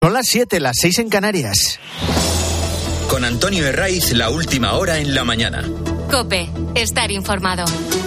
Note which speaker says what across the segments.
Speaker 1: Son las 7, las 6 en Canarias.
Speaker 2: Con Antonio Herraiz, la última hora en la mañana.
Speaker 3: COPE, estar informado.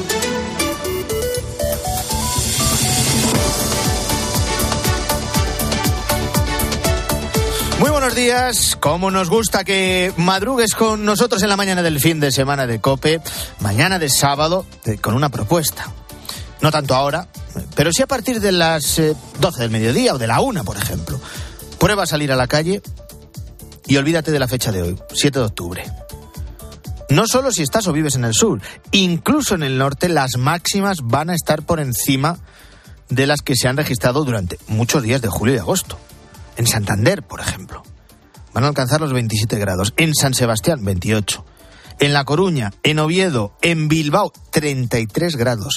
Speaker 1: Muy buenos días, como nos gusta que madrugues con nosotros en la mañana del fin de semana de COPE, mañana de sábado, con una propuesta. No tanto ahora, pero sí a partir de las 12 del mediodía o de la 1, por ejemplo. Prueba a salir a la calle y olvídate de la fecha de hoy, 7 de octubre. No solo si estás o vives en el sur, incluso en el norte las máximas van a estar por encima de las que se han registrado durante muchos días de julio y agosto. En Santander, por ejemplo, van a alcanzar los 27 grados. En San Sebastián, 28. En La Coruña, en Oviedo, en Bilbao, 33 grados.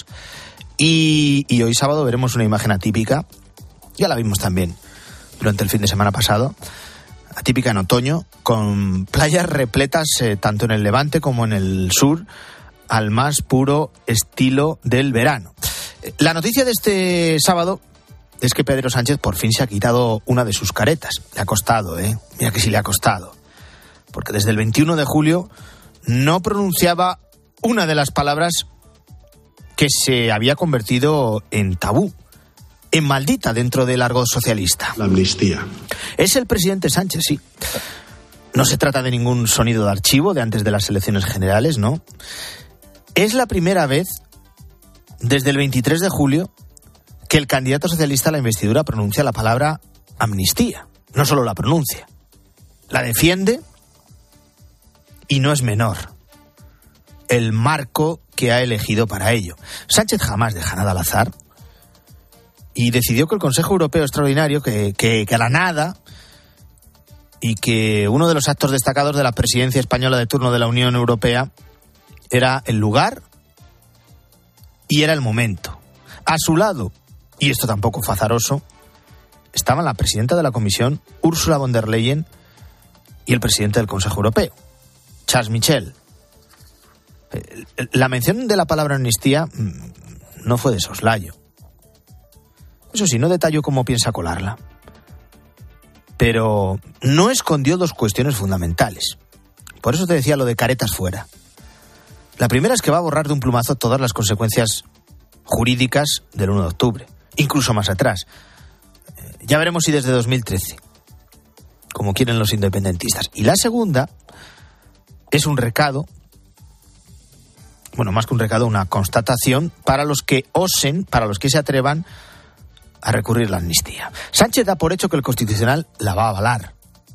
Speaker 1: Y hoy sábado veremos una imagen atípica. Ya la vimos también durante el fin de semana pasado. Atípica en otoño, con playas repletas tanto en el Levante como en el sur, al más puro estilo del verano. La noticia de este sábado es que Pedro Sánchez por fin se ha quitado una de sus caretas. Le ha costado, Mira que sí le ha costado. Porque desde el 21 de julio no pronunciaba una de las palabras que se había convertido en tabú, en maldita dentro del argot socialista.
Speaker 4: La amnistía.
Speaker 1: Es el presidente Sánchez, sí. No se trata de ningún sonido de archivo de antes de las elecciones generales, ¿no? Es la primera vez desde el 23 de julio que el candidato socialista a la investidura pronuncia la palabra amnistía. No solo la pronuncia, la defiende y no es menor el marco que ha elegido para ello. Sánchez jamás deja nada al azar y decidió que el Consejo Europeo Extraordinario, que a la nada, y que uno de los actos destacados de la presidencia española de turno de la Unión Europea era el lugar y era el momento. A su lado, y esto tampoco fue azaroso, estaban la presidenta de la Comisión, Ursula von der Leyen, y el presidente del Consejo Europeo, Charles Michel. La mención de la palabra amnistía no fue de soslayo. Eso sí, no detalló cómo piensa colarla. Pero no escondió dos cuestiones fundamentales. Por eso te decía lo de caretas fuera. La primera es que va a borrar de un plumazo todas las consecuencias jurídicas del 1 de octubre, incluso más atrás. Ya veremos si desde 2013, como quieren los independentistas. Y la segunda es un recado, bueno, más que un recado, una constatación para los que osen, para los que se atrevan a recurrir a la amnistía. Sánchez da por hecho que el Constitucional la va a avalar.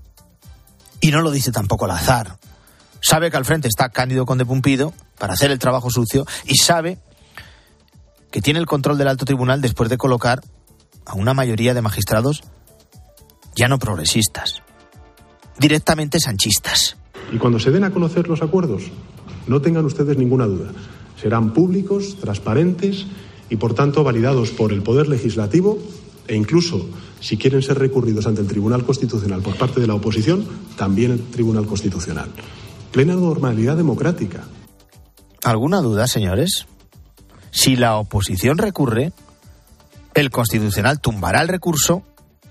Speaker 1: Y no lo dice tampoco al azar. Sabe que al frente está Cándido Conde Pumpido para hacer el trabajo sucio y sabe que tiene el control del alto tribunal después de colocar a una mayoría de magistrados ya no progresistas, directamente sanchistas.
Speaker 4: Y cuando se den a conocer los acuerdos, no tengan ustedes ninguna duda, serán públicos, transparentes y por tanto validados por el Poder Legislativo e incluso, si quieren ser recurridos ante el Tribunal Constitucional por parte de la oposición, también el Tribunal Constitucional. Plena normalidad democrática.
Speaker 1: ¿Alguna duda, señores? Si la oposición recurre, el Constitucional tumbará el recurso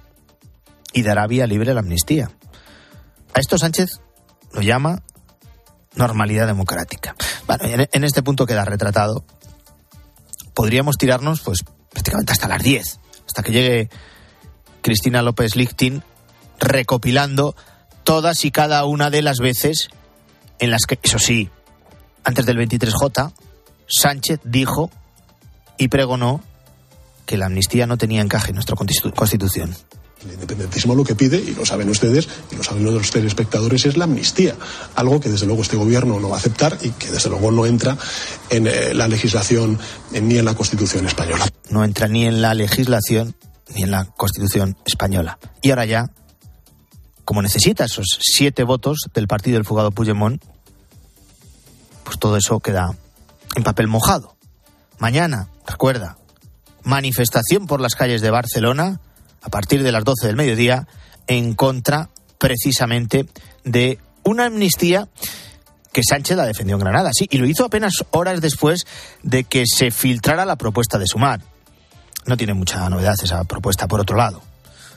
Speaker 1: y dará vía libre a la amnistía. A esto Sánchez lo llama normalidad democrática. Bueno, en este punto queda retratado. Podríamos tirarnos pues prácticamente hasta las 10, hasta que llegue Cristina López Lichtin recopilando todas y cada una de las veces en las que, eso sí, antes del 23J, Sánchez dijo y pregonó que la amnistía no tenía encaje en nuestra Constitución.
Speaker 4: El independentismo lo que pide, y lo saben ustedes, y lo saben los telespectadores, es la amnistía. Algo que desde luego este gobierno no va a aceptar y que desde luego no entra en la legislación ni en la Constitución española.
Speaker 1: No entra ni en la legislación ni en la Constitución española. Y ahora ya, como necesita esos 7 votos del partido del fugado Puigdemont, pues todo eso queda en papel mojado. Mañana, recuerda, manifestación por las calles de Barcelona a partir de las 12 del mediodía en contra precisamente de una amnistía que Sánchez la defendió en Granada, sí, y lo hizo apenas horas después de que se filtrara la propuesta de Sumar. No tiene mucha novedad esa propuesta, por otro lado.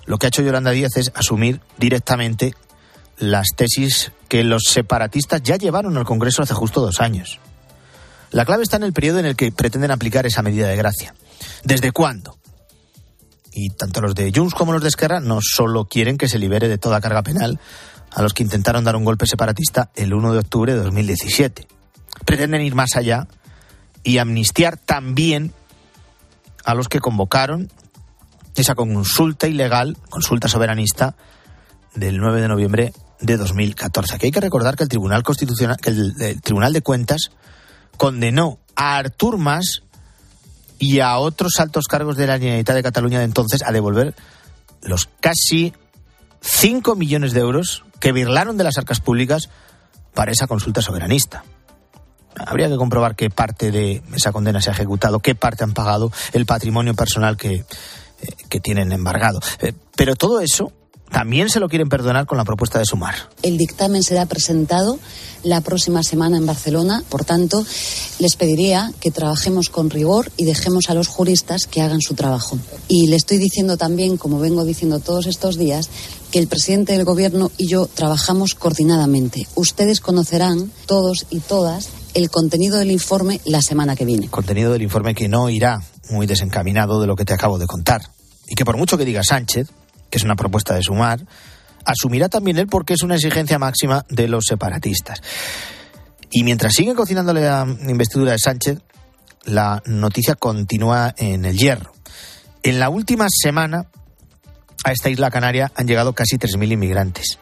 Speaker 1: lo que ha hecho Yolanda Díaz es asumir directamente las tesis que los separatistas ya llevaron al Congreso hace justo 2 años. La clave está en el periodo en el que pretenden aplicar esa medida de gracia. ¿Desde cuándo? Y tanto los de Junts como los de Esquerra no solo quieren que se libere de toda carga penal a los que intentaron dar un golpe separatista el 1 de octubre de 2017. Pretenden ir más allá y amnistiar también a los que convocaron esa consulta ilegal, consulta soberanista, del 9 de noviembre de 2014. Aquí hay que recordar que el Tribunal Constitucional, que el Tribunal de Cuentas condenó a Artur Mas y a otros altos cargos de la Generalitat de Cataluña de entonces a devolver los casi 5 millones de euros que birlaron de las arcas públicas para esa consulta soberanista. Habría que comprobar qué parte de esa condena se ha ejecutado, qué parte han pagado, el patrimonio personal que tienen embargado. Pero todo eso también se lo quieren perdonar con la propuesta de Sumar.
Speaker 5: El dictamen será presentado la próxima semana en Barcelona. Por tanto, les pediría que trabajemos con rigor y dejemos a los juristas que hagan su trabajo. Y le estoy diciendo también, como vengo diciendo todos estos días, que el presidente del Gobierno y yo trabajamos coordinadamente. Ustedes conocerán, todos y todas, el contenido del informe la semana que viene.
Speaker 1: Contenido del informe que no irá muy desencaminado de lo que te acabo de contar. Y que por mucho que diga Sánchez, que es una propuesta de Sumar, asumirá también él porque es una exigencia máxima de los separatistas. Y mientras siguen cocinándole la investidura de Sánchez, la noticia continúa en el Hierro. En la última semana, a esta isla canaria han llegado casi 3.000 inmigrantes.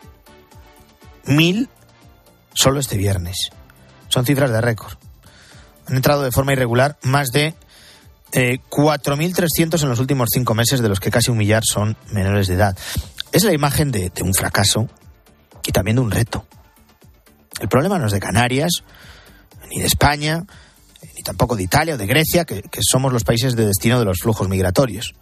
Speaker 1: 1.000 solo este viernes. Son cifras de récord. Han entrado de forma irregular más de 4.300 en los últimos 5 meses, de los que casi 1 millar son menores de edad. Es la imagen de un fracaso y también de un reto. El problema no es de Canarias, ni de España, ni tampoco de Italia o de Grecia, que somos los países de destino de los flujos migratorios.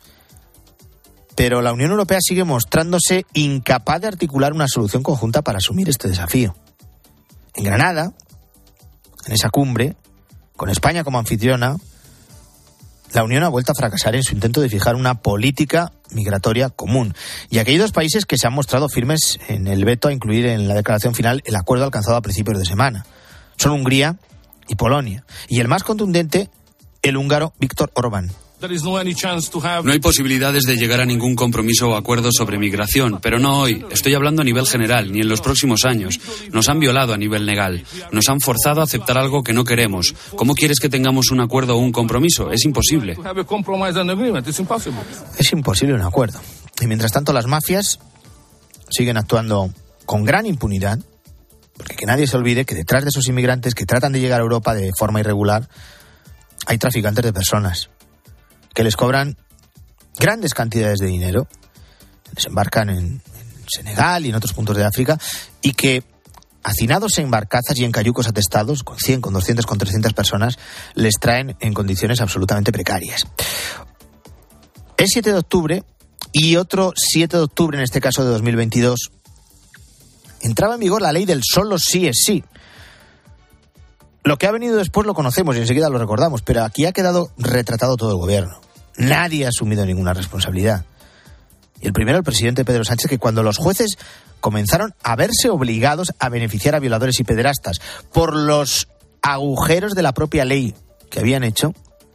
Speaker 1: Pero la Unión Europea sigue mostrándose incapaz de articular una solución conjunta para asumir este desafío. En Granada, en esa cumbre, con España como anfitriona, la Unión ha vuelto a fracasar en su intento de fijar una política migratoria común. Y aquí hay 2 países que se han mostrado firmes en el veto a incluir en la declaración final el acuerdo alcanzado a principios de semana. Son Hungría y Polonia. Y el más contundente, el húngaro Viktor Orbán.
Speaker 6: No hay posibilidades de llegar a ningún compromiso o acuerdo sobre migración, pero no hoy. Estoy hablando a nivel general, ni en los próximos años. Nos han violado a nivel legal. Nos han forzado a aceptar algo que no queremos. ¿Cómo quieres que tengamos un acuerdo o un compromiso? Es imposible.
Speaker 1: Es imposible un acuerdo. Y mientras tanto las mafias siguen actuando con gran impunidad, porque que nadie se olvide que detrás de esos inmigrantes que tratan de llegar a Europa de forma irregular hay traficantes de personas que les cobran grandes cantidades de dinero, les embarcan en Senegal y en otros puntos de África, y que, hacinados en barcazas y en cayucos atestados, con 100, con 200, con 300 personas, les traen en condiciones absolutamente precarias. Es 7 de octubre, y otro 7 de octubre, en este caso de 2022, entraba en vigor la ley del solo sí es sí. Lo que ha venido después lo conocemos y enseguida lo recordamos, pero aquí ha quedado retratado todo el gobierno. Nadie ha asumido ninguna responsabilidad. Y el primero, el presidente Pedro Sánchez, que cuando los jueces comenzaron a verse obligados a beneficiar a violadores y pederastas por los agujeros de la propia ley que habían hecho,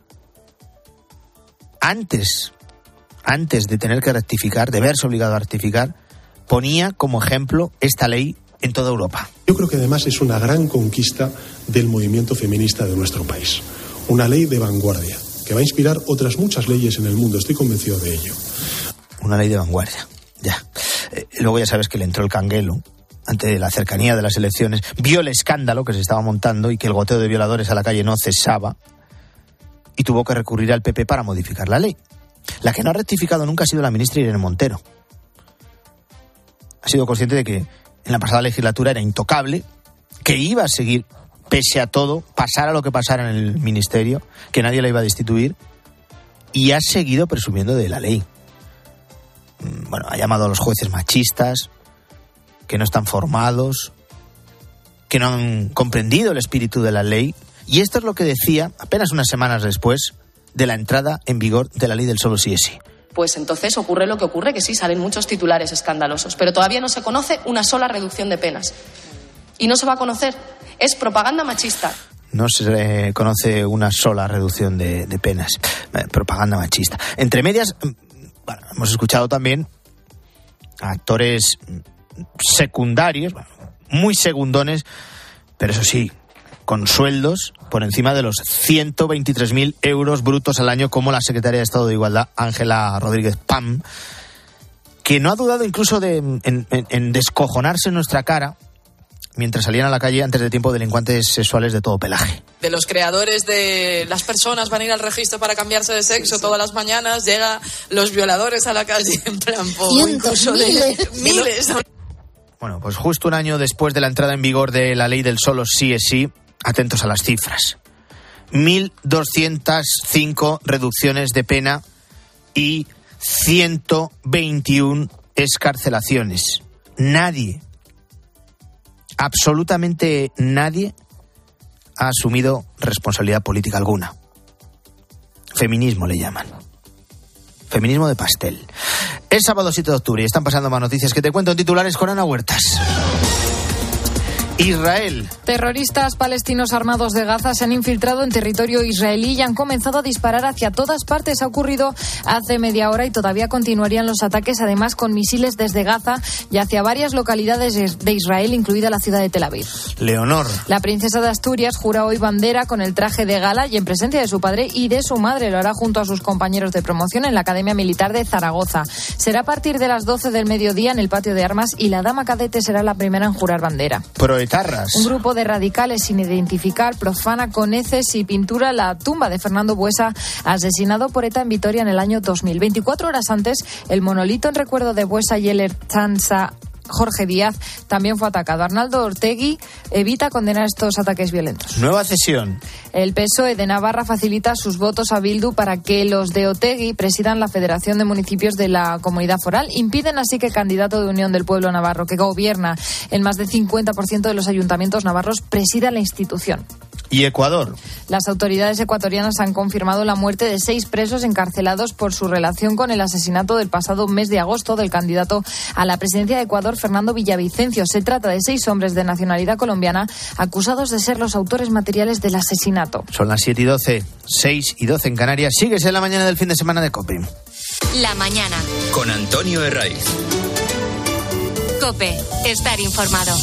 Speaker 1: antes de tener que rectificar, de verse obligado a rectificar, ponía como ejemplo esta ley en toda Europa.
Speaker 4: Yo creo que además es una gran conquista del movimiento feminista de nuestro país. Una ley de vanguardia que va a inspirar otras muchas leyes en el mundo, estoy convencido de ello.
Speaker 1: Una ley de vanguardia, ya. Luego ya sabes que le entró el canguelo ante la cercanía de las elecciones, vio el escándalo que se estaba montando y que el goteo de violadores a la calle no cesaba, y tuvo que recurrir al PP para modificar la ley. La que no ha rectificado nunca ha sido la ministra Irene Montero. Ha sido consciente de que en la pasada legislatura era intocable, que iba a seguir pese a todo, pasara lo que pasara en el ministerio, que nadie la iba a destituir, y ha seguido presumiendo de la ley. Bueno, ha llamado a los jueces machistas, que no están formados, que no han comprendido el espíritu de la ley, y esto es lo que decía apenas unas semanas después de la entrada en vigor de la ley del solo sí es sí.
Speaker 7: pues entonces ocurre lo que ocurre, que sí, salen muchos titulares escandalosos, pero todavía no se conoce una sola reducción de penas. Y no se va a conocer. Es propaganda machista.
Speaker 1: No se conoce una sola reducción de penas. Propaganda machista. Entre medias, bueno, hemos escuchado también a actores secundarios, bueno, muy segundones, pero eso sí, con sueldos por encima de los 123.000 euros brutos al año, como la secretaria de Estado de Igualdad, Ángela Rodríguez Pam, que no ha dudado incluso en descojonarse en nuestra cara mientras salían a la calle antes de tiempo delincuentes sexuales de todo pelaje.
Speaker 8: De los creadores de las personas van a ir al registro para cambiarse de sexo todas las mañanas, llegan los violadores a la calle en plan, incluso miles.
Speaker 1: Bueno, pues justo un año después de la entrada en vigor de la ley del solo sí es sí, atentos a las cifras. 1.205 reducciones de pena y 121 excarcelaciones. Nadie, absolutamente nadie, ha asumido responsabilidad política alguna. Feminismo le llaman. Feminismo de pastel. Es sábado 7 de octubre y están pasando más noticias que te cuento en titulares con Ana Huertas. Israel.
Speaker 9: Terroristas palestinos armados de Gaza se han infiltrado en territorio israelí y han comenzado a disparar hacia todas partes. Ha ocurrido hace media hora y todavía continuarían los ataques, además con misiles desde Gaza y hacia varias localidades de Israel, incluida la ciudad de Tel Aviv.
Speaker 1: Leonor.
Speaker 9: La princesa de Asturias jura hoy bandera con el traje de gala y en presencia de su padre y de su madre. Lo hará junto a sus compañeros de promoción en la Academia Militar de Zaragoza. Será a partir de las 12 del mediodía en el patio de armas y la dama cadete será la primera en jurar bandera. Un grupo de radicales sin identificar profana con heces y pintura la tumba de Fernando Buesa, asesinado por ETA en Vitoria en el año 2000. 24 horas antes, el monolito en recuerdo de Buesa y el ertzaintza Jorge Díaz también fue atacado. Arnaldo Ortegui evita condenar estos ataques violentos.
Speaker 1: Nueva cesión.
Speaker 9: El PSOE de Navarra facilita sus votos a Bildu para que los de Otegi presidan la Federación de Municipios de la Comunidad Foral. Impiden así que el candidato de Unión del Pueblo Navarro, que gobierna en más del 50% de los ayuntamientos navarros, presida la institución.
Speaker 1: ¿Y Ecuador?
Speaker 9: Las autoridades ecuatorianas han confirmado la muerte de 6 presos encarcelados por su relación con el asesinato del pasado mes de agosto del candidato a la presidencia de Ecuador, Fernando Villavicencio. Se trata de 6 hombres de nacionalidad colombiana acusados de ser los autores materiales del asesinato.
Speaker 1: Son las 7:12, 6:12 en Canarias. Síguese en la mañana del fin de semana de COPE.
Speaker 3: La mañana.
Speaker 2: Con Antonio Herraiz.
Speaker 3: COPE. Estar informado.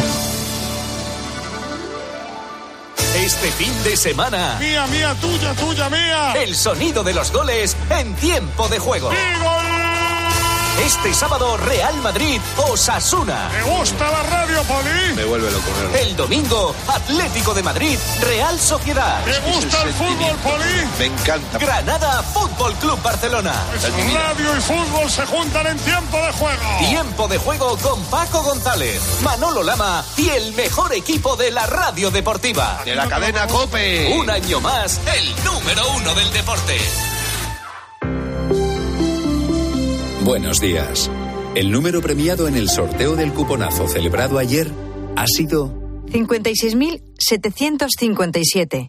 Speaker 10: Este fin de semana.
Speaker 11: Mía, mía, tuya, tuya, mía.
Speaker 10: El sonido de los goles en tiempo de juego.
Speaker 11: ¡Y gol!
Speaker 10: Este sábado, Real Madrid, Osasuna.
Speaker 11: ¿Te gusta la radio, Poli?
Speaker 10: Me vuelve loco. El domingo, Atlético de Madrid, Real Sociedad.
Speaker 11: ¿Te gusta el fútbol, Poli?
Speaker 10: Me encanta. Granada, Fútbol Club Barcelona.
Speaker 11: Radio y fútbol se juntan en tiempo de juego.
Speaker 10: Tiempo de juego con Paco González, Manolo Lama y el mejor equipo de la radio deportiva.
Speaker 11: De la cadena COPE.
Speaker 10: Un año más, el número 1 del deporte.
Speaker 12: Buenos días. El número premiado en el sorteo del cuponazo celebrado ayer ha sido
Speaker 13: 56.757.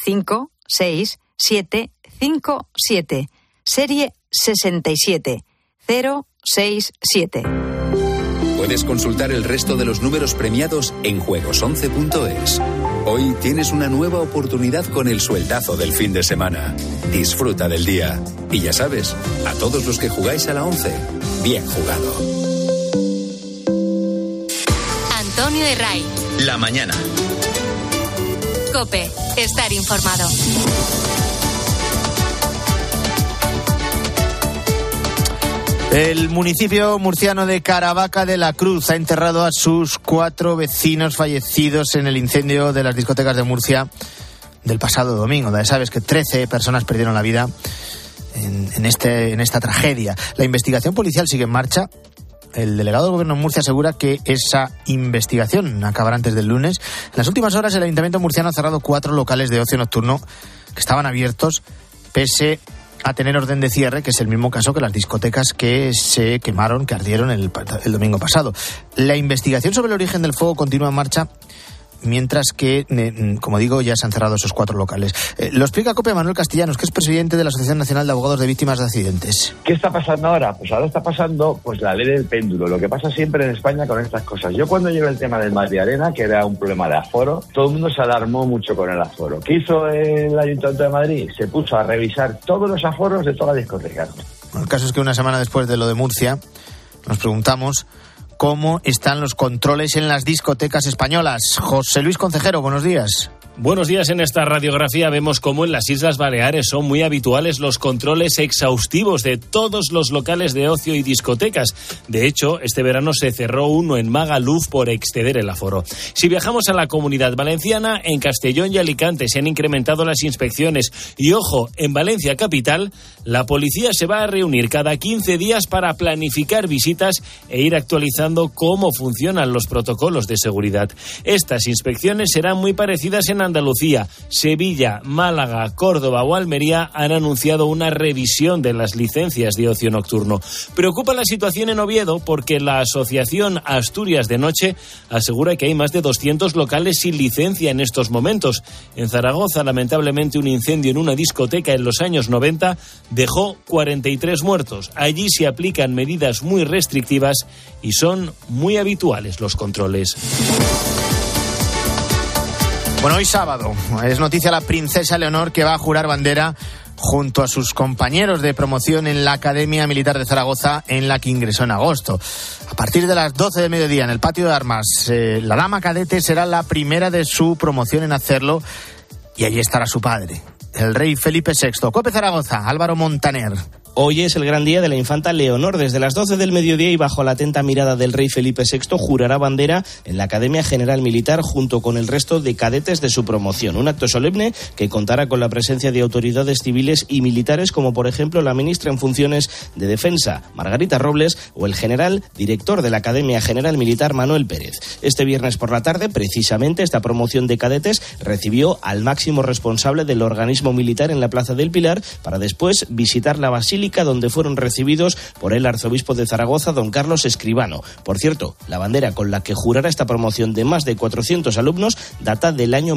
Speaker 13: 56757. Serie 67067.
Speaker 12: Puedes consultar el resto de los números premiados en juegos11.es. Hoy tienes una nueva oportunidad con el sueldazo del fin de semana. Disfruta del día. Y ya sabes, a todos los que jugáis a la 11, bien jugado.
Speaker 3: Antonio Herraiz.
Speaker 2: La mañana.
Speaker 3: COPE. Estar informado.
Speaker 1: El municipio murciano de Caravaca de la Cruz ha enterrado a sus 4 vecinos fallecidos en el incendio de las discotecas de Murcia del pasado domingo. Ya sabes que 13 personas perdieron la vida en esta tragedia. La investigación policial sigue en marcha. El delegado del Gobierno en Murcia asegura que esa investigación acabará antes del lunes. En las últimas horas el Ayuntamiento murciano ha cerrado 4 locales de ocio nocturno que estaban abiertos pese a tener orden de cierre, que es el mismo caso que las discotecas que se quemaron, que ardieron el domingo pasado. La investigación sobre el origen del fuego continúa en marcha, mientras que, como digo, ya se han cerrado esos 4 locales. Lo explica COPE Manuel Castellanos, que es presidente de la Asociación Nacional de Abogados de Víctimas de Accidentes.
Speaker 14: ¿Qué está pasando ahora? Pues ahora está pasando la ley del péndulo, lo que pasa siempre en España con estas cosas. Yo cuando llevé el tema del Mar de Arena, que era un problema de aforo, todo el mundo se alarmó mucho con el aforo. ¿Qué hizo el Ayuntamiento de Madrid? Se puso a revisar todos los aforos de todas las discotecas.
Speaker 1: El caso es que una semana después de lo de Murcia, nos preguntamos cómo están los controles en las discotecas españolas. José Luis Concejero, buenos días.
Speaker 15: Buenos días. En esta radiografía vemos cómo en las Islas Baleares son muy habituales los controles exhaustivos de todos los locales de ocio y discotecas. De hecho, este verano se cerró uno en Magaluf por exceder el aforo. Si viajamos a la Comunidad Valenciana, en Castellón y Alicante se han incrementado las inspecciones. Y ojo, en Valencia capital, la policía se va a reunir cada 15 días para planificar visitas e ir actualizando cómo funcionan los protocolos de seguridad. Estas inspecciones serán muy parecidas en Andalucía. Sevilla, Málaga, Córdoba o Almería han anunciado una revisión de las licencias de ocio nocturno. Preocupa la situación en Oviedo porque la Asociación Asturias de Noche asegura que hay más de 200 locales sin licencia en estos momentos. En Zaragoza, lamentablemente, un incendio en una discoteca en los años 90 dejó 43 muertos. Allí se aplican medidas muy restrictivas y son muy habituales los controles.
Speaker 1: Bueno, hoy sábado es noticia la princesa Leonor, que va a jurar bandera junto a sus compañeros de promoción en la Academia Militar de Zaragoza, en la que ingresó en agosto. A partir de las 12 del mediodía en el patio de armas, la dama cadete será la primera de su promoción en hacerlo, y allí estará su padre, el rey Felipe VI. COPE Zaragoza, Álvaro Montaner.
Speaker 16: Hoy es el gran día de la infanta Leonor. Desde las 12 del mediodía y bajo la atenta mirada del rey Felipe VI jurará bandera en la Academia General Militar junto con el resto de cadetes de su promoción. Un acto solemne que contará con la presencia de autoridades civiles y militares, como por ejemplo la ministra en funciones de Defensa, Margarita Robles, o el general director de la Academia General Militar, Manuel Pérez. Este viernes por la tarde, precisamente, esta promoción de cadetes recibió al máximo responsable del organismo militar en la Plaza del Pilar para después visitar la basílica, donde fueron recibidos por el arzobispo de Zaragoza, don Carlos Escribano. Por cierto, la bandera con la que jurará esta promoción de más de 400 alumnos data del año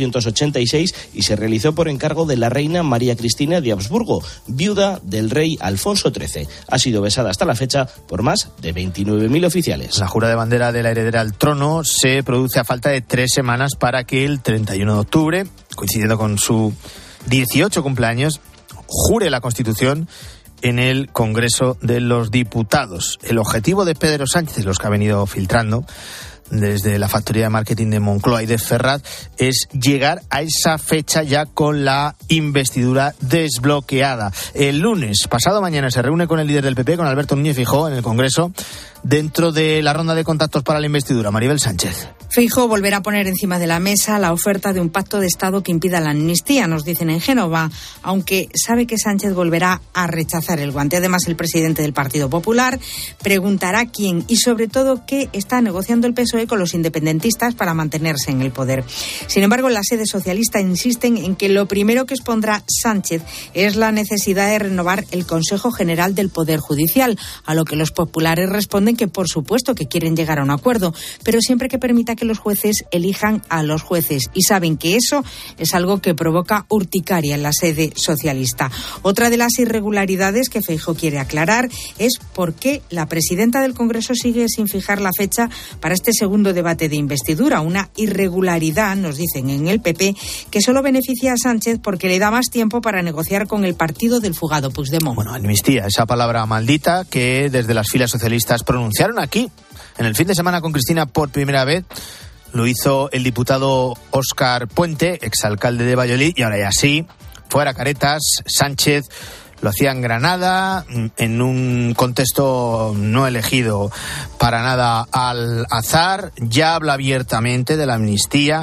Speaker 16: 1886 y se realizó por encargo de la reina María Cristina de Habsburgo, viuda del rey Alfonso XIII. Ha sido besada hasta la fecha por más de 29.000 oficiales.
Speaker 1: La jura de bandera de la heredera al trono se produce a falta de 3 semanas para que el 31 de octubre, coincidiendo con su 18 cumpleaños, jure la Constitución en el Congreso de los Diputados. El objetivo de Pedro Sánchez, los que ha venido filtrando desde la factoría de marketing de Moncloa y de Ferraz, es llegar a esa fecha ya con la investidura desbloqueada. El lunes, pasado mañana, se reúne con el líder del PP, con Alberto Núñez Feijóo, en el Congreso, dentro de la ronda de contactos para la investidura. Maribel Sánchez.
Speaker 17: Feijóo volverá a poner encima de la mesa la oferta de un pacto de Estado que impida la amnistía, nos dicen en Génova, aunque sabe que Sánchez volverá a rechazar el guante. Además, el presidente del Partido Popular preguntará quién y sobre todo qué está negociando el PSOE con los independentistas para mantenerse en el poder. Sin embargo, en la sede socialista insisten en que lo primero que expondrá Sánchez es la necesidad de renovar el Consejo General del Poder Judicial, a lo que los populares responden que por supuesto que quieren llegar a un acuerdo, pero siempre que permita que los jueces elijan a los jueces, y saben que eso es algo que provoca urticaria en la sede socialista. Otra de las irregularidades que Feijóo quiere aclarar es por qué la presidenta del Congreso sigue sin fijar la fecha para este segundo debate de investidura, una irregularidad, nos dicen en el PP, que solo beneficia a Sánchez porque le da más tiempo para negociar con el partido del fugado Puigdemont.
Speaker 1: Bueno, amnistía, esa palabra maldita que desde las filas socialistas pronunciaron aquí en el fin de semana con Cristina por primera vez. Lo hizo el diputado Óscar Puente, exalcalde de Valladolid, y ahora ya sí, fuera caretas. Sánchez lo hacía en Granada, en un contexto no elegido para nada al azar. Ya habla abiertamente de la amnistía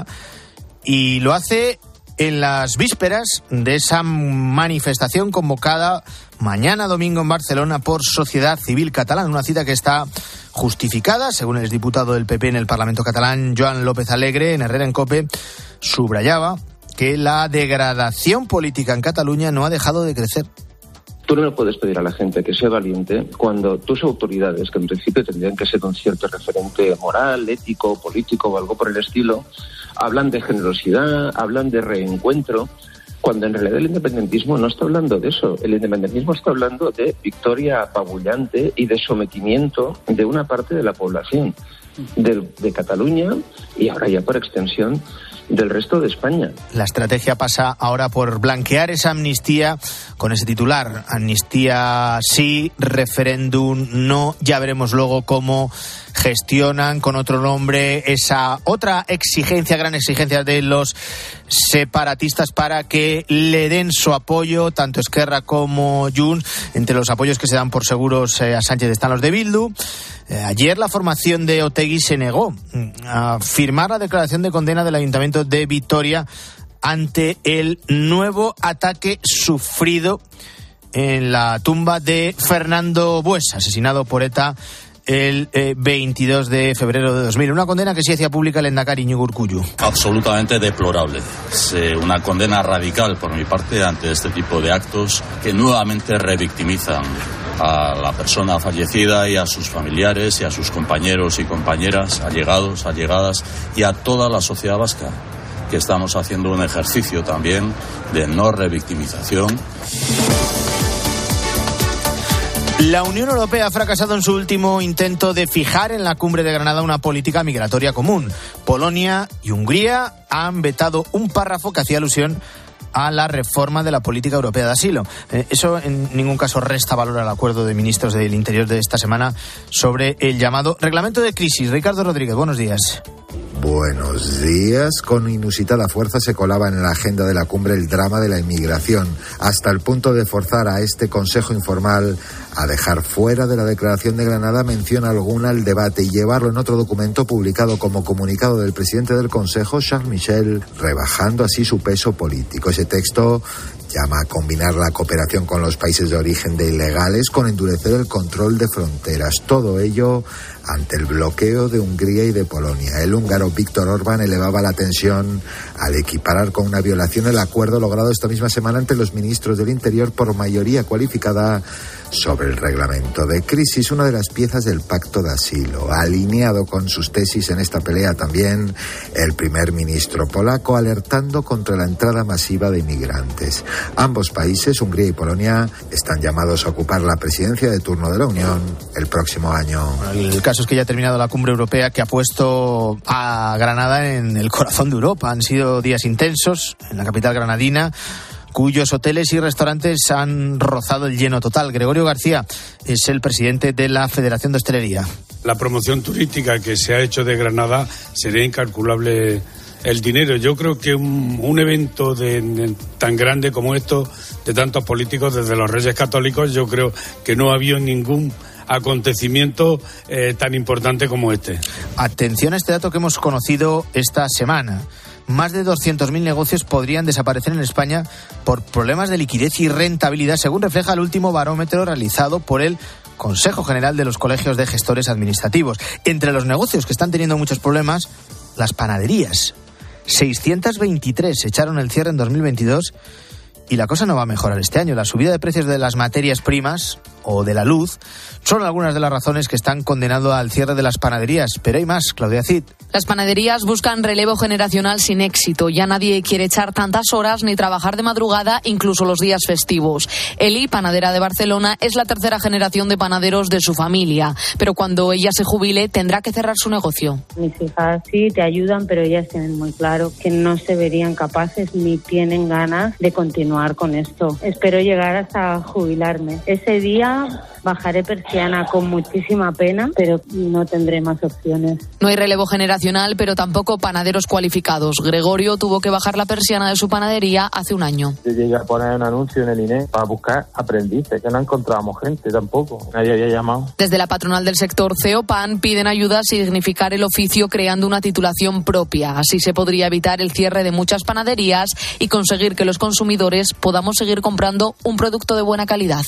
Speaker 1: y lo hace en las vísperas de esa manifestación convocada mañana domingo en Barcelona por Sociedad Civil Catalana, una cita que está justificada, según el diputado del PP en el Parlamento catalán, Joan López Alegre, en Herrera en COPE, subrayaba que la degradación política en Cataluña no ha dejado de crecer.
Speaker 18: Tú no le puedes pedir a la gente que sea valiente cuando tus autoridades, que en principio tendrían que ser un cierto referente moral, ético, político o algo por el estilo, hablan de generosidad, hablan de reencuentro, cuando en realidad el independentismo no está hablando de eso. El independentismo está hablando de victoria apabullante y de sometimiento de una parte de la población de Cataluña y ahora ya por extensión del resto de España.
Speaker 1: La estrategia pasa ahora por blanquear esa amnistía con ese titular: amnistía sí, referéndum no. Ya veremos luego cómo gestionan con otro nombre esa otra exigencia, gran exigencia de los separatistas para que le den su apoyo, tanto Esquerra como Junts. Entre los apoyos que se dan por seguros a Sánchez están los de Bildu. Ayer la formación de Otegi se negó a firmar la declaración de condena del Ayuntamiento de Vitoria ante el nuevo ataque sufrido en la tumba de Fernando Buesa, asesinado por ETA el 22 de febrero de 2000. Una condena que sí hacía pública el lehendakari Iñigo Urkullu.
Speaker 19: Absolutamente deplorable. Es una condena radical por mi parte ante este tipo de actos que nuevamente revictimizan a la persona fallecida y a sus familiares y a sus compañeros y compañeras, allegados, allegadas y a toda la sociedad vasca, que estamos haciendo un ejercicio también de no revictimización.
Speaker 1: La Unión Europea ha fracasado en su último intento de fijar en la cumbre de Granada una política migratoria común. Polonia y Hungría han vetado un párrafo que hacía alusión a la reforma de la política europea de asilo. Eso en ningún caso resta valor al acuerdo de ministros del Interior de esta semana sobre el llamado reglamento de crisis. Ricardo Rodríguez, buenos días.
Speaker 20: Buenos días. Con inusitada fuerza se colaba en la agenda de la cumbre el drama de la inmigración, hasta el punto de forzar a este Consejo Informal a dejar fuera de la Declaración de Granada mención alguna al debate y llevarlo en otro documento publicado como comunicado del presidente del Consejo, Charles Michel, rebajando así su peso político. Ese texto llama a combinar la cooperación con los países de origen de ilegales con endurecer el control de fronteras. Todo ello ante el bloqueo de Hungría y de Polonia. El húngaro Viktor Orbán elevaba la tensión al equiparar con una violación el acuerdo logrado esta misma semana entre los ministros del Interior por mayoría cualificada sobre el reglamento de crisis, una de las piezas del pacto de asilo. Alineado con sus tesis en esta pelea también el primer ministro polaco, alertando contra la entrada masiva de inmigrantes. Ambos países, Hungría y Polonia, están llamados a ocupar la presidencia de turno de la Unión el próximo año.
Speaker 1: El caso es que ya ha terminado la cumbre europea que ha puesto a Granada en el corazón de Europa. Han sido días intensos en la capital granadina, cuyos hoteles y restaurantes han rozado el lleno total. Gregorio García es el presidente de la Federación de Hostelería.
Speaker 21: La promoción turística que se ha hecho de Granada sería incalculable el dinero. Yo creo que un evento tan grande como esto, de tantos políticos, desde los Reyes Católicos, yo creo que no ha habido ningún acontecimiento tan importante como este. Atención a este dato que hemos conocido esta semana. Más de 200.000 negocios podrían desaparecer en España por problemas de liquidez y rentabilidad, según refleja el último barómetro realizado por el Consejo General de los Colegios de Gestores Administrativos. Entre los negocios que están teniendo muchos problemas, las panaderías. 623 echaron el cierre en 2022 y la cosa no va a mejorar este año. La subida de precios de las materias primas o de la luz son algunas de las razones que están condenando al cierre de las panaderías. Pero hay más, Claudia Cid.
Speaker 22: Las panaderías buscan relevo generacional sin éxito. Ya nadie quiere echar tantas horas ni trabajar de madrugada, incluso los días festivos. Eli, panadera de Barcelona, es la tercera generación de panaderos de su familia. Pero cuando ella se jubile, tendrá que cerrar su negocio.
Speaker 23: Mis hijas sí te ayudan, pero ellas tienen muy claro que no se verían capaces ni tienen ganas de continuar con esto. Espero llegar hasta jubilarme. Ese día bajaré persiana con muchísima pena, pero no tendré más opciones.
Speaker 22: No hay relevo generacional, pero tampoco panaderos cualificados. Gregorio tuvo que bajar la persiana de su panadería hace un año.
Speaker 24: Yo llegué a poner un anuncio en el INE para buscar aprendices, que no encontrábamos gente tampoco. Nadie había llamado.
Speaker 22: Desde la patronal del sector CEOPAN piden ayudas y dignificar el oficio creando una titulación propia. Así se podría evitar el cierre de muchas panaderías y conseguir que los consumidores podamos seguir comprando un producto de buena calidad.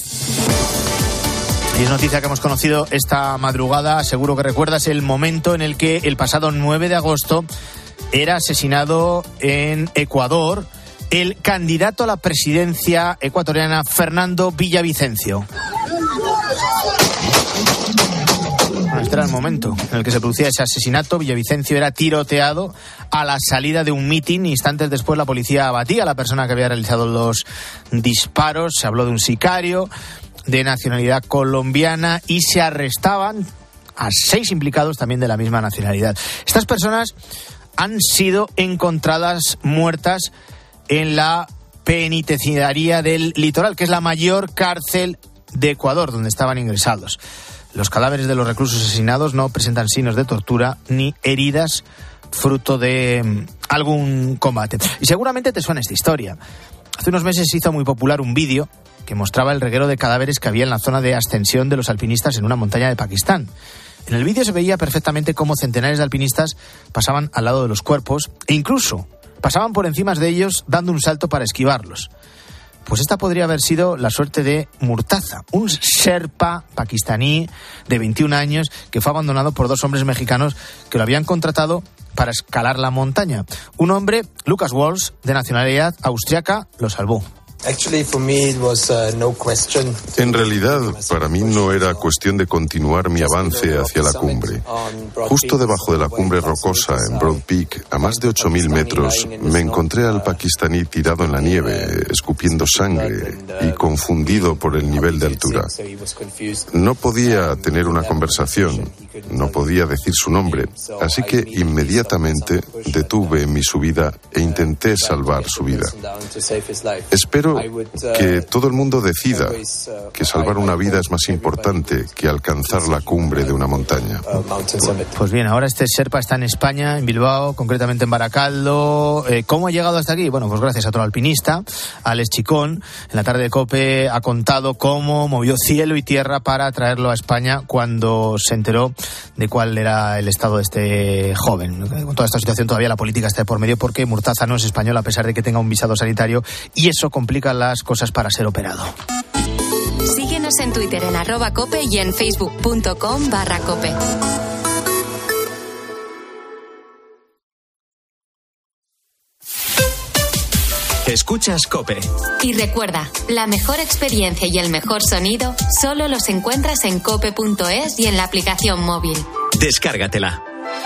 Speaker 1: Y es noticia que hemos conocido esta madrugada. Seguro que recuerdas el momento en el que el pasado 9 de agosto era asesinado en Ecuador el candidato a la presidencia ecuatoriana Fernando Villavicencio. Este era el momento en el que se producía ese asesinato. Villavicencio era tiroteado a la salida de un mitin. Instantes después la policía abatía a la persona que había realizado los disparos. Se habló de un sicario de nacionalidad colombiana y se arrestaban a 6 implicados también de la misma nacionalidad. Estas personas han sido encontradas muertas en la penitenciaría del Litoral, que es la mayor cárcel de Ecuador, donde estaban ingresados. Los cadáveres de los reclusos asesinados no presentan signos de tortura ni heridas fruto de algún combate. Y seguramente te suena esta historia. Hace unos meses se hizo muy popular un vídeo que mostraba el reguero de cadáveres que había en la zona de ascensión de los alpinistas en una montaña de Pakistán. En el vídeo se veía perfectamente cómo centenares de alpinistas pasaban al lado de los cuerpos e incluso pasaban por encima de ellos dando un salto para esquivarlos. Pues esta podría haber sido la suerte de Murtaza, un sherpa pakistaní de 21 años que fue abandonado por 2 hombres mexicanos que lo habían contratado para escalar la montaña. Un hombre, Lucas Walsh, de nacionalidad austriaca, lo salvó.
Speaker 4: En realidad, para mí no era cuestión de continuar mi avance hacia la cumbre. Justo debajo de la cumbre rocosa en Broad Peak, a más de 8.000 metros, me encontré al pakistaní tirado en la nieve, escupiendo sangre y confundido por el nivel de altura. No podía tener una conversación, no podía decir su nombre, así que inmediatamente detuve mi subida e intenté salvar su vida. Espero que todo el mundo decida que salvar una vida es más importante que alcanzar la cumbre de una montaña.
Speaker 1: Pues bien, ahora este sherpa está en España, en Bilbao, concretamente en Baracaldo. ¿Cómo ha llegado hasta aquí? Bueno, pues gracias a otro alpinista, Alex Chicón. En la tarde de COPE ha contado cómo movió cielo y tierra para traerlo a España cuando se enteró de cuál era el estado de este joven. Con toda esta situación todavía la política está de por medio porque Murtaza no es español a pesar de que tenga un visado sanitario y eso complica las cosas para ser operado.
Speaker 3: Síguenos en Twitter en @cope y en facebook.com/cope.
Speaker 2: Escuchas COPE.
Speaker 3: Y recuerda, la mejor experiencia y el mejor sonido solo los encuentras en cope.es y en la aplicación móvil.
Speaker 2: Descárgatela.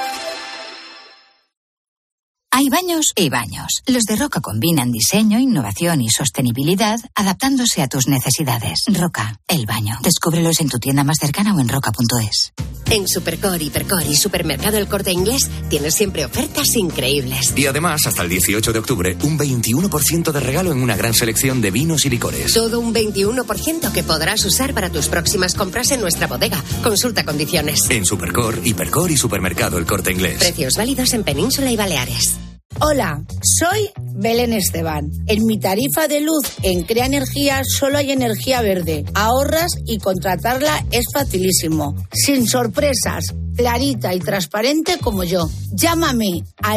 Speaker 5: Hay baños y baños. Los de Roca combinan diseño, innovación y sostenibilidad, adaptándose a tus necesidades. Roca, el baño. Descúbrelos en tu tienda más cercana o en roca.es.
Speaker 6: En Supercor, Hipercor y Supermercado El Corte Inglés tienes siempre ofertas increíbles.
Speaker 7: Y además, hasta el 18 de octubre, un 21% de regalo en una gran selección de vinos y licores.
Speaker 6: Todo un 21% que podrás usar para tus próximas compras en nuestra bodega. Consulta condiciones.
Speaker 7: En Supercor, Hipercor y Supermercado El Corte Inglés.
Speaker 6: Precios válidos en Península y Baleares.
Speaker 25: Hola, soy Belén Esteban. En mi tarifa de luz en Crea Energía solo hay energía verde. Ahorras y contratarla es facilísimo. Sin sorpresas, clarita y transparente como yo. Llámame al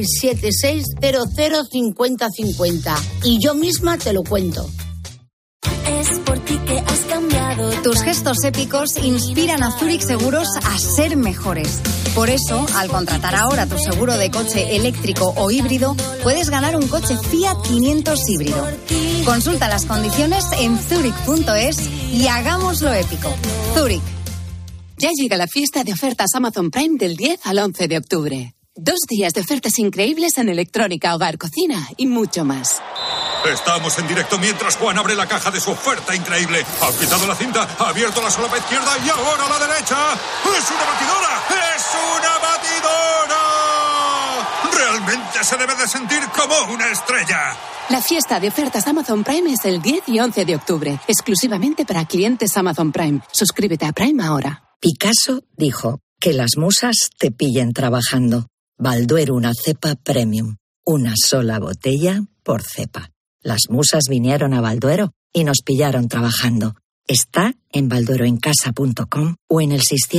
Speaker 25: 676-005050 y yo misma te lo cuento.
Speaker 26: Es por ti que has cambiado. Tus gestos épicos inspiran a Zurich Seguros a ser mejores. Por eso, al contratar ahora tu seguro de coche eléctrico o híbrido, puedes ganar un coche Fiat 500 híbrido. Consulta las condiciones en zurich.es y hagámoslo épico. Zurich.
Speaker 27: Ya llega la fiesta de ofertas Amazon Prime del 10 al 11 de octubre. 2 días de ofertas increíbles en electrónica, hogar, cocina y mucho más.
Speaker 28: Estamos en directo mientras Juan abre la caja de su oferta increíble. Ha quitado la cinta, ha abierto la solapa izquierda y ahora la derecha. ¡Es una batidora! ¡Es una batidora! Realmente se debe de sentir como una estrella.
Speaker 27: La fiesta de ofertas Amazon Prime es el 10 y 11 de octubre, exclusivamente para clientes Amazon Prime. Suscríbete a Prime ahora.
Speaker 29: Picasso dijo que las musas te pillen trabajando. Balduero, una cepa premium. Una sola botella por cepa. Las musas vinieron a Balduero y nos pillaron trabajando. Está en baldueroencasa.com o en el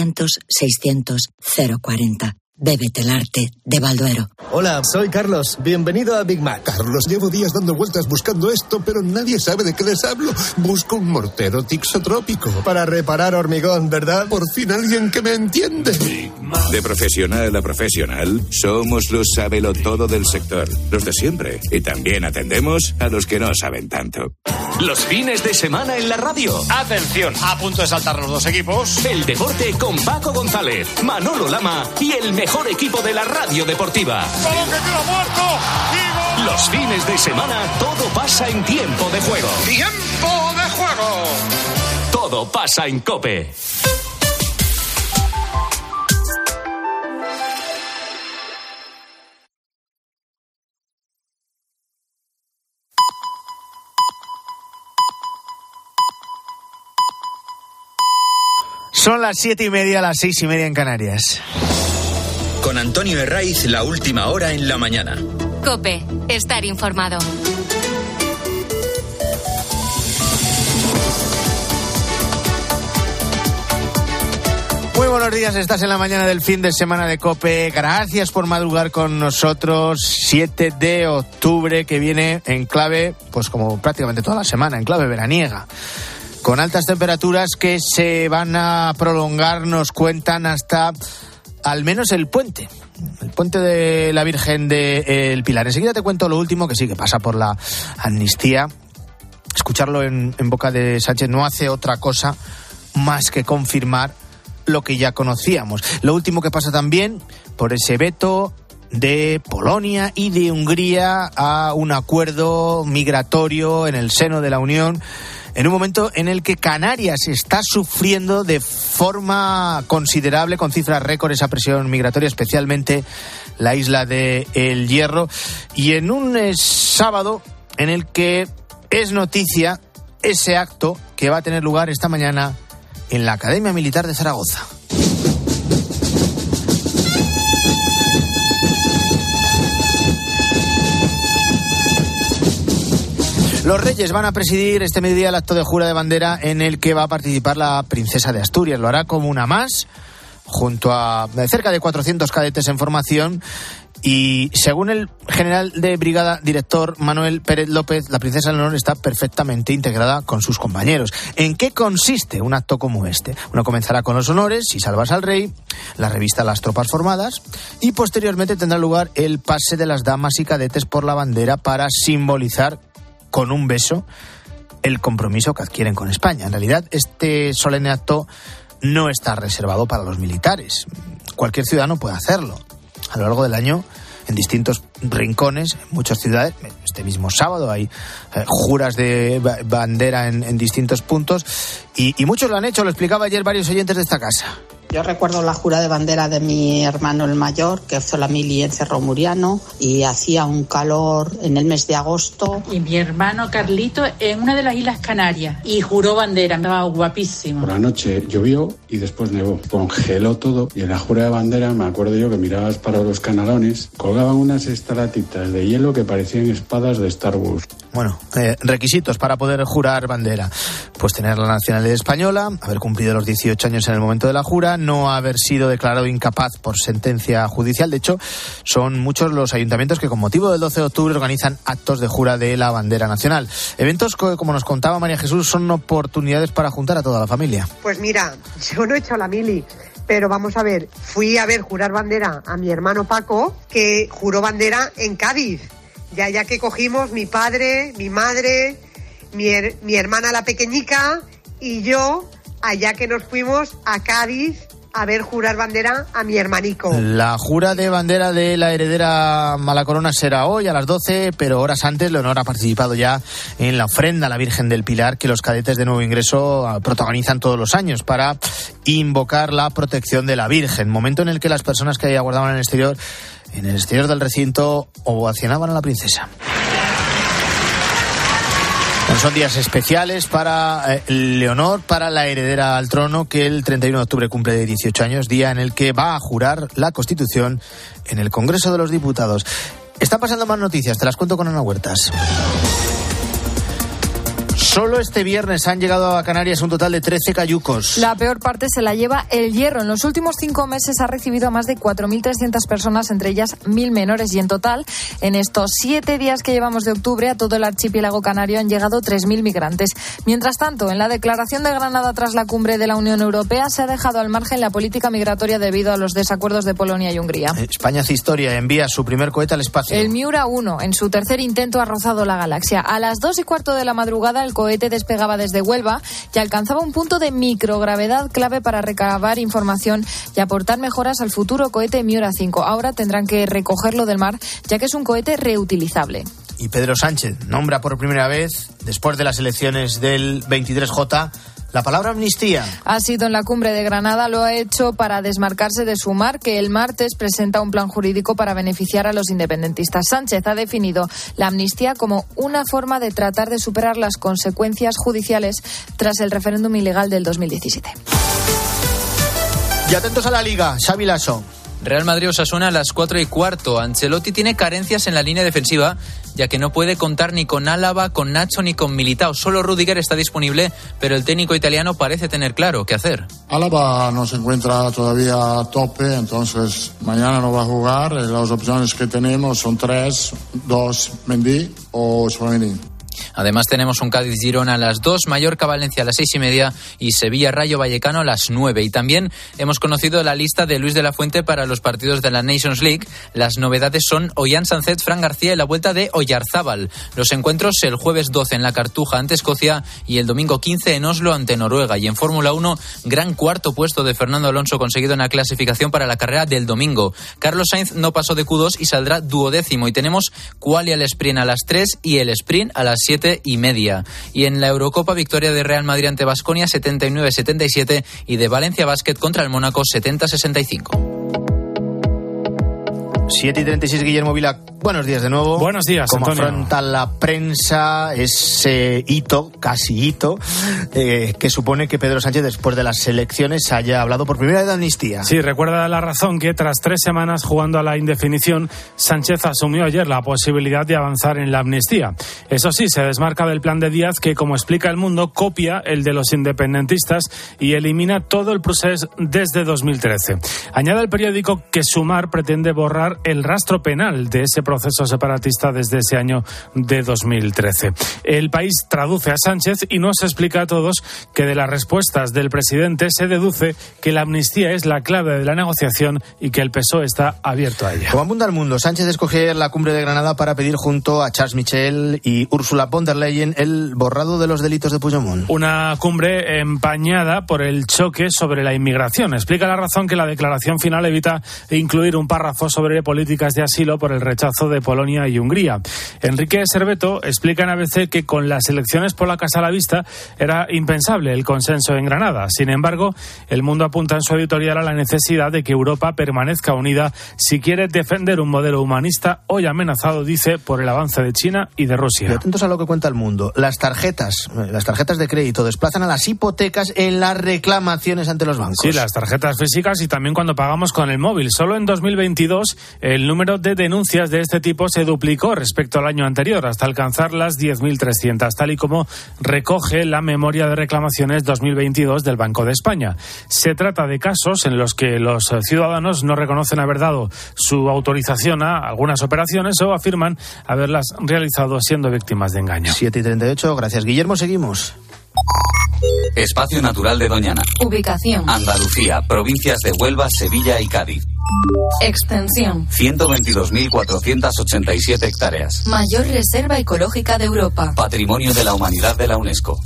Speaker 29: 600-600-040. Bébete el arte de Balduero.
Speaker 30: Hola, soy Carlos. Bienvenido a Big Mac.
Speaker 31: Carlos, llevo días dando vueltas buscando esto, pero nadie sabe de qué les hablo. Busco un mortero tixotrópico.
Speaker 30: Para reparar hormigón, ¿verdad?
Speaker 31: Por fin alguien que me entiende.
Speaker 32: De profesional a profesional, somos los sabelotodo del sector. Los de siempre. Y también atendemos a los que no saben tanto.
Speaker 8: Los fines de semana en la radio.
Speaker 9: Atención, a punto de saltar los dos equipos.
Speaker 8: El deporte con Paco González, Manolo Lama y el mejor equipo de la radio deportiva.
Speaker 9: ¡Balón que tira muerto! ¡Y gol!
Speaker 8: Los fines de semana todo pasa en tiempo de juego.
Speaker 9: ¡Tiempo de juego!
Speaker 8: Todo pasa en COPE.
Speaker 1: Son las 7:30, las 6:30 en Canarias.
Speaker 2: Con Antonio Herraiz, la última hora en la mañana.
Speaker 3: COPE, estar informado.
Speaker 1: Muy buenos días, estás en la mañana del fin de semana de COPE. Gracias por madrugar con nosotros. 7 de octubre, que viene en clave, pues como prácticamente toda la semana, en clave veraniega. Con altas temperaturas que se van a prolongar, nos cuentan, hasta al menos el puente de la Virgen del Pilar. Enseguida te cuento lo último, que sí, que pasa por la amnistía. Escucharlo en boca de Sánchez no hace otra cosa más que confirmar lo que ya conocíamos. Lo último que pasa también por ese veto de Polonia y de Hungría a un acuerdo migratorio en el seno de la Unión, en un momento en el que Canarias está sufriendo de forma considerable, con cifras récord, esa presión migratoria, especialmente la isla de El Hierro, y en un sábado en el que es noticia ese acto que va a tener lugar esta mañana en la Academia Militar de Zaragoza. Los Reyes van a presidir este mediodía el acto de jura de bandera en el que va a participar la princesa de Asturias. Lo hará como una más, junto a cerca de 400 cadetes en formación. Y según el general de brigada director Manuel Pérez López, la princesa Leonor está perfectamente integrada con sus compañeros. ¿En qué consiste un acto como este? Uno comenzará con los honores, si salvas al rey, la revista Las tropas formadas, y posteriormente tendrá lugar el pase de las damas y cadetes por la bandera para simbolizar con un beso el compromiso que adquieren con España. En realidad, este solemne acto no está reservado para los militares. Cualquier ciudadano puede hacerlo. A lo largo del año, en distintos rincones, en muchas ciudades, este mismo sábado hay juras de bandera en distintos puntos, y muchos lo han hecho, lo explicaba ayer varios oyentes de esta casa.
Speaker 10: Yo recuerdo la jura de bandera de mi hermano el mayor, que hizo la mili en Cerro Muriano, y hacía un calor en el mes de agosto.
Speaker 11: Y mi hermano Carlito en una de las Islas Canarias, y juró bandera, estaba guapísimo.
Speaker 12: Por la noche llovió y después nevó, congeló todo, y en la jura de bandera me acuerdo yo que mirabas para los canalones, colgaban unas estalactitas de hielo que parecían espadas de Star Wars.
Speaker 1: Bueno, requisitos para poder jurar bandera: pues tener la nacionalidad española, haber cumplido los 18 años en el momento de la jura, no haber sido declarado incapaz por sentencia judicial. De hecho, son muchos los ayuntamientos que con motivo del 12 de octubre organizan actos de jura de la bandera nacional. Eventos que, como nos contaba María Jesús, son oportunidades para juntar a toda la familia.
Speaker 13: Pues mira, yo no he hecho la mili, pero vamos a ver, fui a ver jurar bandera a mi hermano Paco, que juró bandera en Cádiz. Ya que cogimos mi padre, mi madre, mi hermana la pequeñica y yo, allá que nos fuimos a Cádiz a ver jurar bandera a mi hermanico.
Speaker 1: La jura de bandera de la heredera Malacorona será hoy a las 12, pero horas antes Leonor ha participado ya en la ofrenda a la Virgen del Pilar, que los cadetes de nuevo ingreso protagonizan todos los años para invocar la protección de la Virgen, momento en el que las personas que aguardaban en el exterior del recinto ovacionaban a la princesa. Son días especiales para Leonor, para la heredera al trono, que el 31 de octubre cumple 18 años, día en el que va a jurar la Constitución en el Congreso de los Diputados. Están pasando más noticias, te las cuento con Ana Huertas. Solo este viernes han llegado a Canarias un total de 13 cayucos.
Speaker 14: La peor parte se la lleva El Hierro. En los últimos 5 meses ha recibido a más de 4.300 personas, entre ellas 1.000 menores. Y en total, en estos 7 días que llevamos de octubre, a todo el archipiélago canario han llegado 3.000 migrantes. Mientras tanto, en la declaración de Granada tras la cumbre de la Unión Europea, se ha dejado al margen la política migratoria debido a los desacuerdos de Polonia y Hungría.
Speaker 1: España hace historia, envía su primer cohete al espacio.
Speaker 14: El Miura 1, en su tercer intento, ha rozado la galaxia. A las 2:15 de la madrugada, el cohete cohete despegaba desde Huelva y alcanzaba un punto de microgravedad clave para recabar información y aportar mejoras al futuro cohete Miura 5. Ahora tendrán que recogerlo del mar, ya que es un cohete reutilizable.
Speaker 1: Y Pedro Sánchez nombra por primera vez, después de las elecciones del 23J, la palabra amnistía.
Speaker 14: Ha sido en la cumbre de Granada, lo ha hecho para desmarcarse de Sumar, que el martes presenta un plan jurídico para beneficiar a los independentistas. Sánchez ha definido la amnistía como una forma de tratar de superar las consecuencias judiciales tras el referéndum ilegal del 2017.
Speaker 1: Y atentos a la Liga, Xavi Lasso.
Speaker 4: Real Madrid-Osasuna a las 4:15. Ancelotti tiene carencias en la línea defensiva, ya que no puede contar ni con Álava, con Nacho ni con Militao. Solo Rüdiger está disponible, pero el técnico italiano parece tener claro qué hacer.
Speaker 5: Álava no se encuentra todavía a tope, entonces mañana no va a jugar. Las opciones que tenemos son 3, 2, Mendy o Tchouaméni.
Speaker 4: Además tenemos un Cádiz-Girona a las 2, Mallorca-Valencia a las 6:30 y Sevilla-Rayo Vallecano a las 9. Y también hemos conocido la lista de Luis de la Fuente para los partidos de la Nations League. Las novedades son Ollán Sánchez, Fran García y la vuelta de Oyarzábal. Los encuentros el jueves 12 en la Cartuja ante Escocia y el domingo 15 en Oslo ante Noruega. Y en Fórmula 1, gran cuarto puesto de Fernando Alonso conseguido en la clasificación para la carrera del domingo. Carlos Sainz no pasó de Q2 y saldrá duodécimo. Y tenemos quali al sprint a las 3 y el sprint a las 7:30. Y en la Eurocopa, victoria de Real Madrid ante Baskonia 79-77 y de Valencia Basket contra el Mónaco 70-65.
Speaker 1: 7:36, Guillermo Vila, buenos días de nuevo.
Speaker 15: Buenos días,
Speaker 1: ¿Cómo
Speaker 15: Antonio?
Speaker 1: afronta la prensa ese hito, casi hito, que supone que Pedro Sánchez, después de las elecciones, haya hablado por primera vez de amnistía?
Speaker 15: Sí, recuerda la razón que tras 3 semanas jugando a la indefinición, Sánchez asumió ayer la posibilidad de avanzar en la amnistía. Eso sí, se desmarca del plan de Díaz que, como explica El Mundo, copia el de los independentistas y elimina todo el procés desde 2013. Añade el periódico que Sumar pretende borrar el rastro penal de ese proceso separatista desde ese año de 2013. El País traduce a Sánchez y nos explica a todos que de las respuestas del presidente se deduce que la amnistía es la clave de la negociación y que el PSOE está abierto a ella.
Speaker 1: Como abunda el mundo, Sánchez escoge la cumbre de Granada para pedir junto a Charles Michel y Ursula von der Leyen el borrado de los delitos de Puigdemont.
Speaker 15: Una cumbre empañada por el choque sobre la inmigración. Explica la razón que la declaración final evita incluir un párrafo sobre políticas de asilo por el rechazo de Polonia y Hungría. Enrique Serveto explica en ABC que con las elecciones polacas a la vista era impensable el consenso en Granada. Sin embargo, El Mundo apunta en su editorial a la necesidad de que Europa permanezca unida si quiere defender un modelo humanista hoy amenazado, dice, por el avance de China y de Rusia.
Speaker 1: Y atentos a lo que cuenta El Mundo. Las tarjetas de crédito desplazan a las hipotecas en las reclamaciones ante los bancos.
Speaker 15: Sí, las tarjetas físicas y también cuando pagamos con el móvil. Solo en 2022 el número de denuncias de este tipo se duplicó respecto al año anterior, hasta alcanzar las 10.300, tal y como recoge la memoria de reclamaciones 2022 del Banco de España. Se trata de casos en los que los ciudadanos no reconocen haber dado su autorización a algunas operaciones o afirman haberlas realizado siendo víctimas de engaño.
Speaker 1: 7:38, gracias Guillermo, seguimos.
Speaker 7: Espacio Natural de Doñana.
Speaker 26: Ubicación.
Speaker 7: Andalucía, provincias de Huelva, Sevilla y Cádiz.
Speaker 26: Extensión.
Speaker 7: 122.487 hectáreas.
Speaker 26: Mayor reserva ecológica de Europa.
Speaker 7: Patrimonio de la Humanidad de la UNESCO.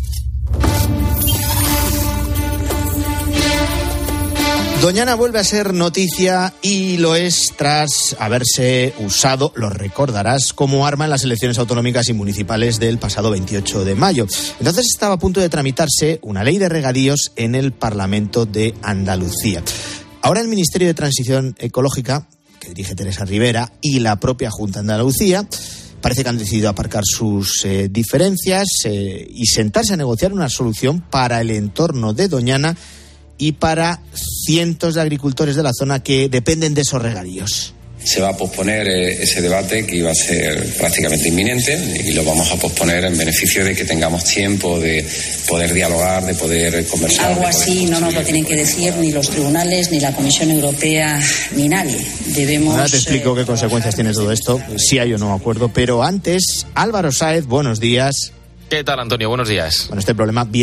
Speaker 1: Doñana vuelve a ser noticia y lo es tras haberse usado, lo recordarás, como arma en las elecciones autonómicas y municipales del pasado 28 de mayo. Entonces estaba a punto de tramitarse una ley de regadíos en el Parlamento de Andalucía. Ahora el Ministerio de Transición Ecológica, que dirige Teresa Rivera, y la propia Junta de Andalucía parece que han decidido aparcar sus diferencias y sentarse a negociar una solución para el entorno de Doñana y para cientos de agricultores de la zona que dependen de esos regadíos.
Speaker 16: Se va a posponer ese debate que iba a ser prácticamente inminente y lo vamos a posponer en beneficio de que tengamos tiempo de poder dialogar, de poder conversar.
Speaker 17: Algo así no nos lo tienen que decir ni los tribunales, ni la Comisión Europea, ni nadie. Debemos...
Speaker 1: Ahora te explico qué consecuencias tiene todo esto, si hay o no acuerdo, pero antes, Álvaro Sáez, buenos días.
Speaker 18: ¿Qué tal, Antonio? Buenos días.
Speaker 1: Bueno, este problema viene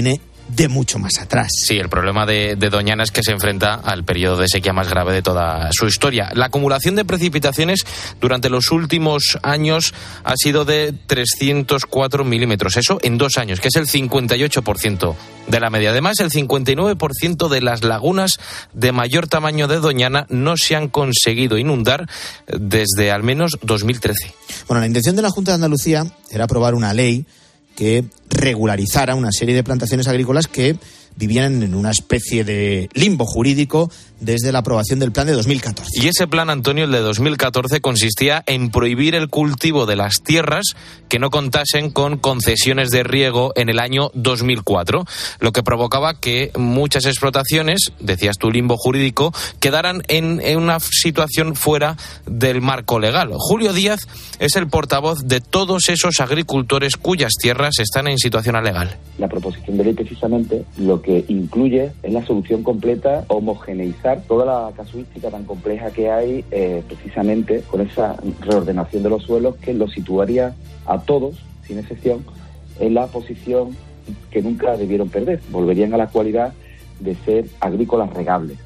Speaker 1: de mucho más atrás.
Speaker 6: Sí, el problema de Doñana es que se enfrenta al periodo de sequía más grave de toda su historia. La acumulación de precipitaciones durante los últimos años ha sido de 304 milímetros, eso en 2 años, que es el 58% de la media. Además, el 59% de las lagunas de mayor tamaño de Doñana no se han conseguido inundar desde al menos 2013.
Speaker 1: Bueno, la intención de la Junta de Andalucía era aprobar una ley que regularizara una serie de plantaciones agrícolas que vivían en una especie de limbo jurídico desde la aprobación del plan de 2014.
Speaker 6: Y ese plan, Antonio, el de 2014, consistía en prohibir el cultivo de las tierras que no contasen con concesiones de riego en el año 2004, lo que provocaba que muchas explotaciones, decías tú, limbo jurídico, quedaran en una situación fuera del marco legal. Julio Díaz es el portavoz de todos esos agricultores cuyas tierras están en situación ilegal.
Speaker 18: La proposición de ley precisamente lo que incluye es la solución completa, homogeneizar toda la casuística tan compleja que hay precisamente con esa reordenación de los suelos que los situaría a todos, sin excepción, en la posición que nunca debieron perder. Volverían a la cualidad de ser agrícolas regables.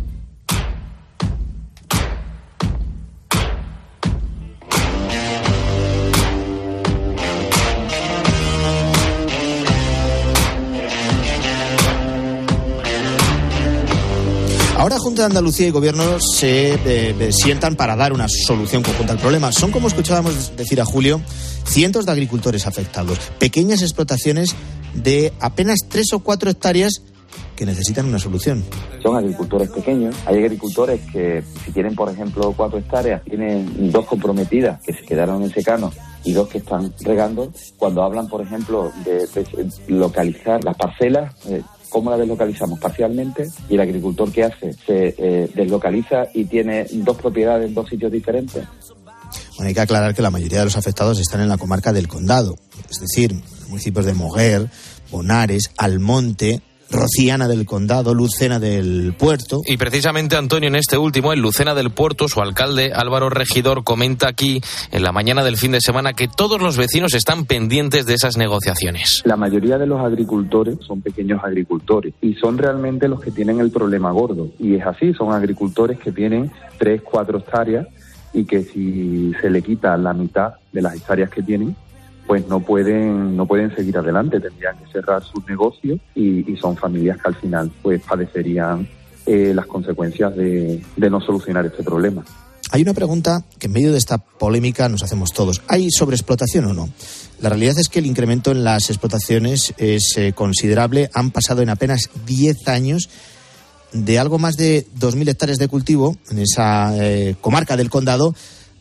Speaker 1: Ahora Junta de Andalucía y Gobierno se sientan para dar una solución conjunta al problema. Son, como escuchábamos decir a Julio, cientos de agricultores afectados, pequeñas explotaciones de apenas 3 o 4 hectáreas que necesitan una solución.
Speaker 18: Son agricultores pequeños. Hay agricultores que, si tienen, por ejemplo, 4 hectáreas, tienen 2 comprometidas que se quedaron en secano y 2 que están regando. Cuando hablan, por ejemplo, de localizar las parcelas, ¿cómo la deslocalizamos? Parcialmente, y el agricultor que hace se deslocaliza y tiene 2 propiedades en 2 sitios diferentes.
Speaker 1: Bueno, hay que aclarar que la mayoría de los afectados están en la comarca del Condado, es decir, municipios de Moguer, Bonares, Almonte, Rociana del Condado, Lucena del Puerto.
Speaker 6: Y precisamente, Antonio, en este último, en Lucena del Puerto, su alcalde Álvaro Regidor comenta aquí en la mañana del fin de semana que todos los vecinos están pendientes de esas negociaciones.
Speaker 18: La mayoría de los agricultores son pequeños agricultores y son realmente los que tienen el problema gordo. Y es así, son agricultores que tienen 3, 4 hectáreas y que si se le quita la mitad de las hectáreas que tienen, pues no pueden seguir adelante, tendrían que cerrar sus negocios y son familias que al final pues padecerían las consecuencias de no solucionar este problema.
Speaker 1: Hay una pregunta que en medio de esta polémica nos hacemos todos. ¿Hay sobreexplotación o no? La realidad es que el incremento en las explotaciones es considerable. Han pasado en apenas 10 años de algo más de 2.000 hectáreas de cultivo en esa comarca del Condado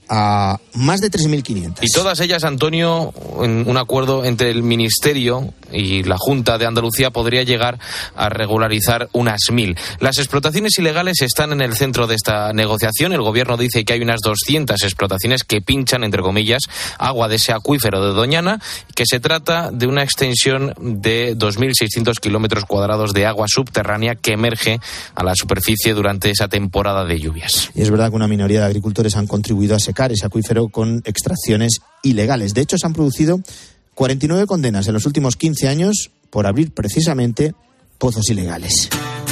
Speaker 1: a más de 3.500.
Speaker 6: Y todas ellas, Antonio, en un acuerdo entre el Ministerio y la Junta de Andalucía podría llegar a regularizar unas 1.000. Las explotaciones ilegales están en el centro de esta negociación. El Gobierno dice que hay unas 200 explotaciones que pinchan, entre comillas, agua de ese acuífero de Doñana, que se trata de una extensión de 2.600 kilómetros cuadrados de agua subterránea que emerge a la superficie durante esa temporada de lluvias.
Speaker 1: Y es verdad que una minoría de agricultores han contribuido a secar ese acuífero con extracciones ilegales. De hecho, se han producido 49 condenas en los últimos 15 años por abrir precisamente pozos ilegales.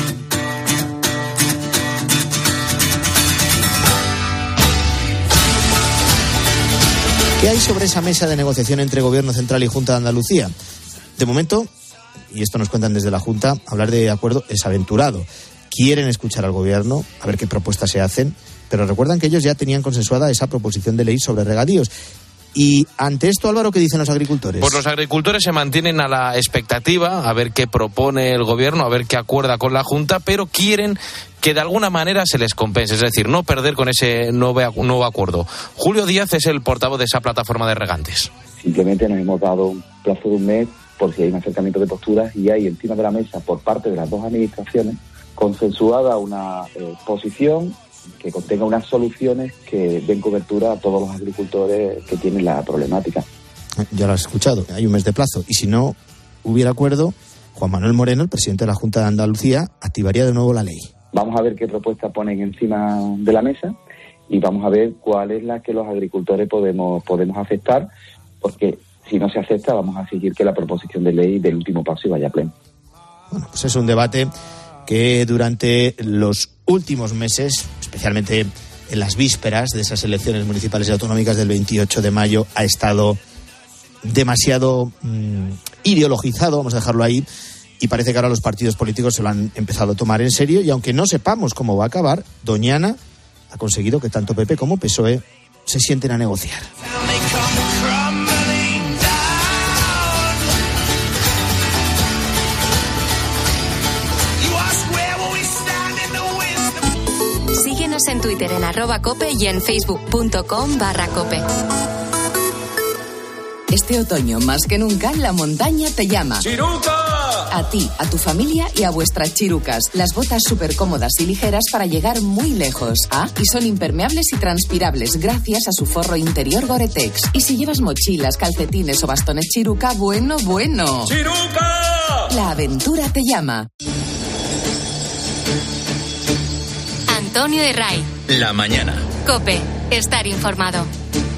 Speaker 1: ¿Qué hay sobre esa mesa de negociación entre Gobierno Central y Junta de Andalucía? De momento, y esto nos cuentan desde la Junta, hablar de acuerdo es aventurado. Quieren escuchar al Gobierno, a ver qué propuestas se hacen, pero recuerdan que ellos ya tenían consensuada esa proposición de ley sobre regadíos. Y ante esto, Álvaro, ¿qué dicen los agricultores?
Speaker 6: Pues los agricultores se mantienen a la expectativa, a ver qué propone el Gobierno, a ver qué acuerda con la Junta, pero quieren que de alguna manera se les compense, es decir, no perder con ese nuevo acuerdo. Julio Díaz es el portavoz de esa plataforma de regantes.
Speaker 18: Simplemente nos hemos dado un plazo de un mes por si hay un acercamiento de posturas y hay encima de la mesa, por parte de las 2 administraciones, consensuada una posición que contenga unas soluciones que den cobertura a todos los agricultores que tienen la problemática.
Speaker 1: Ya lo has escuchado, hay un mes de plazo. Y si no hubiera acuerdo, Juan Manuel Moreno, el presidente de la Junta de Andalucía, activaría de nuevo la ley.
Speaker 18: Vamos a ver qué propuestas ponen encima de la mesa y vamos a ver cuál es la que los agricultores podemos aceptar, porque si no se acepta vamos a exigir que la proposición de ley del último paso y vaya a pleno.
Speaker 1: Bueno, pues es un debate que durante los últimos meses, especialmente en las vísperas de esas elecciones municipales y autonómicas del 28 de mayo, ha estado demasiado ideologizado, vamos a dejarlo ahí, y parece que ahora los partidos políticos se lo han empezado a tomar en serio, y aunque no sepamos cómo va a acabar, Doñana ha conseguido que tanto PP como PSOE se sienten a negociar.
Speaker 3: Síguenos en Twitter en @cope y en facebook.com/cope.
Speaker 19: Este otoño, más que nunca, la montaña te llama.
Speaker 8: ¡Chiruca!
Speaker 19: A ti, a tu familia y a vuestras chirucas. Las botas súper cómodas y ligeras para llegar muy lejos. Y son impermeables y transpirables gracias a su forro interior Gore-Tex. Y si llevas mochilas, calcetines o bastones chiruca, bueno.
Speaker 8: ¡Chiruca!
Speaker 19: La aventura te llama.
Speaker 3: Antonio y Ray.
Speaker 2: La mañana.
Speaker 3: COPE. Estar informado.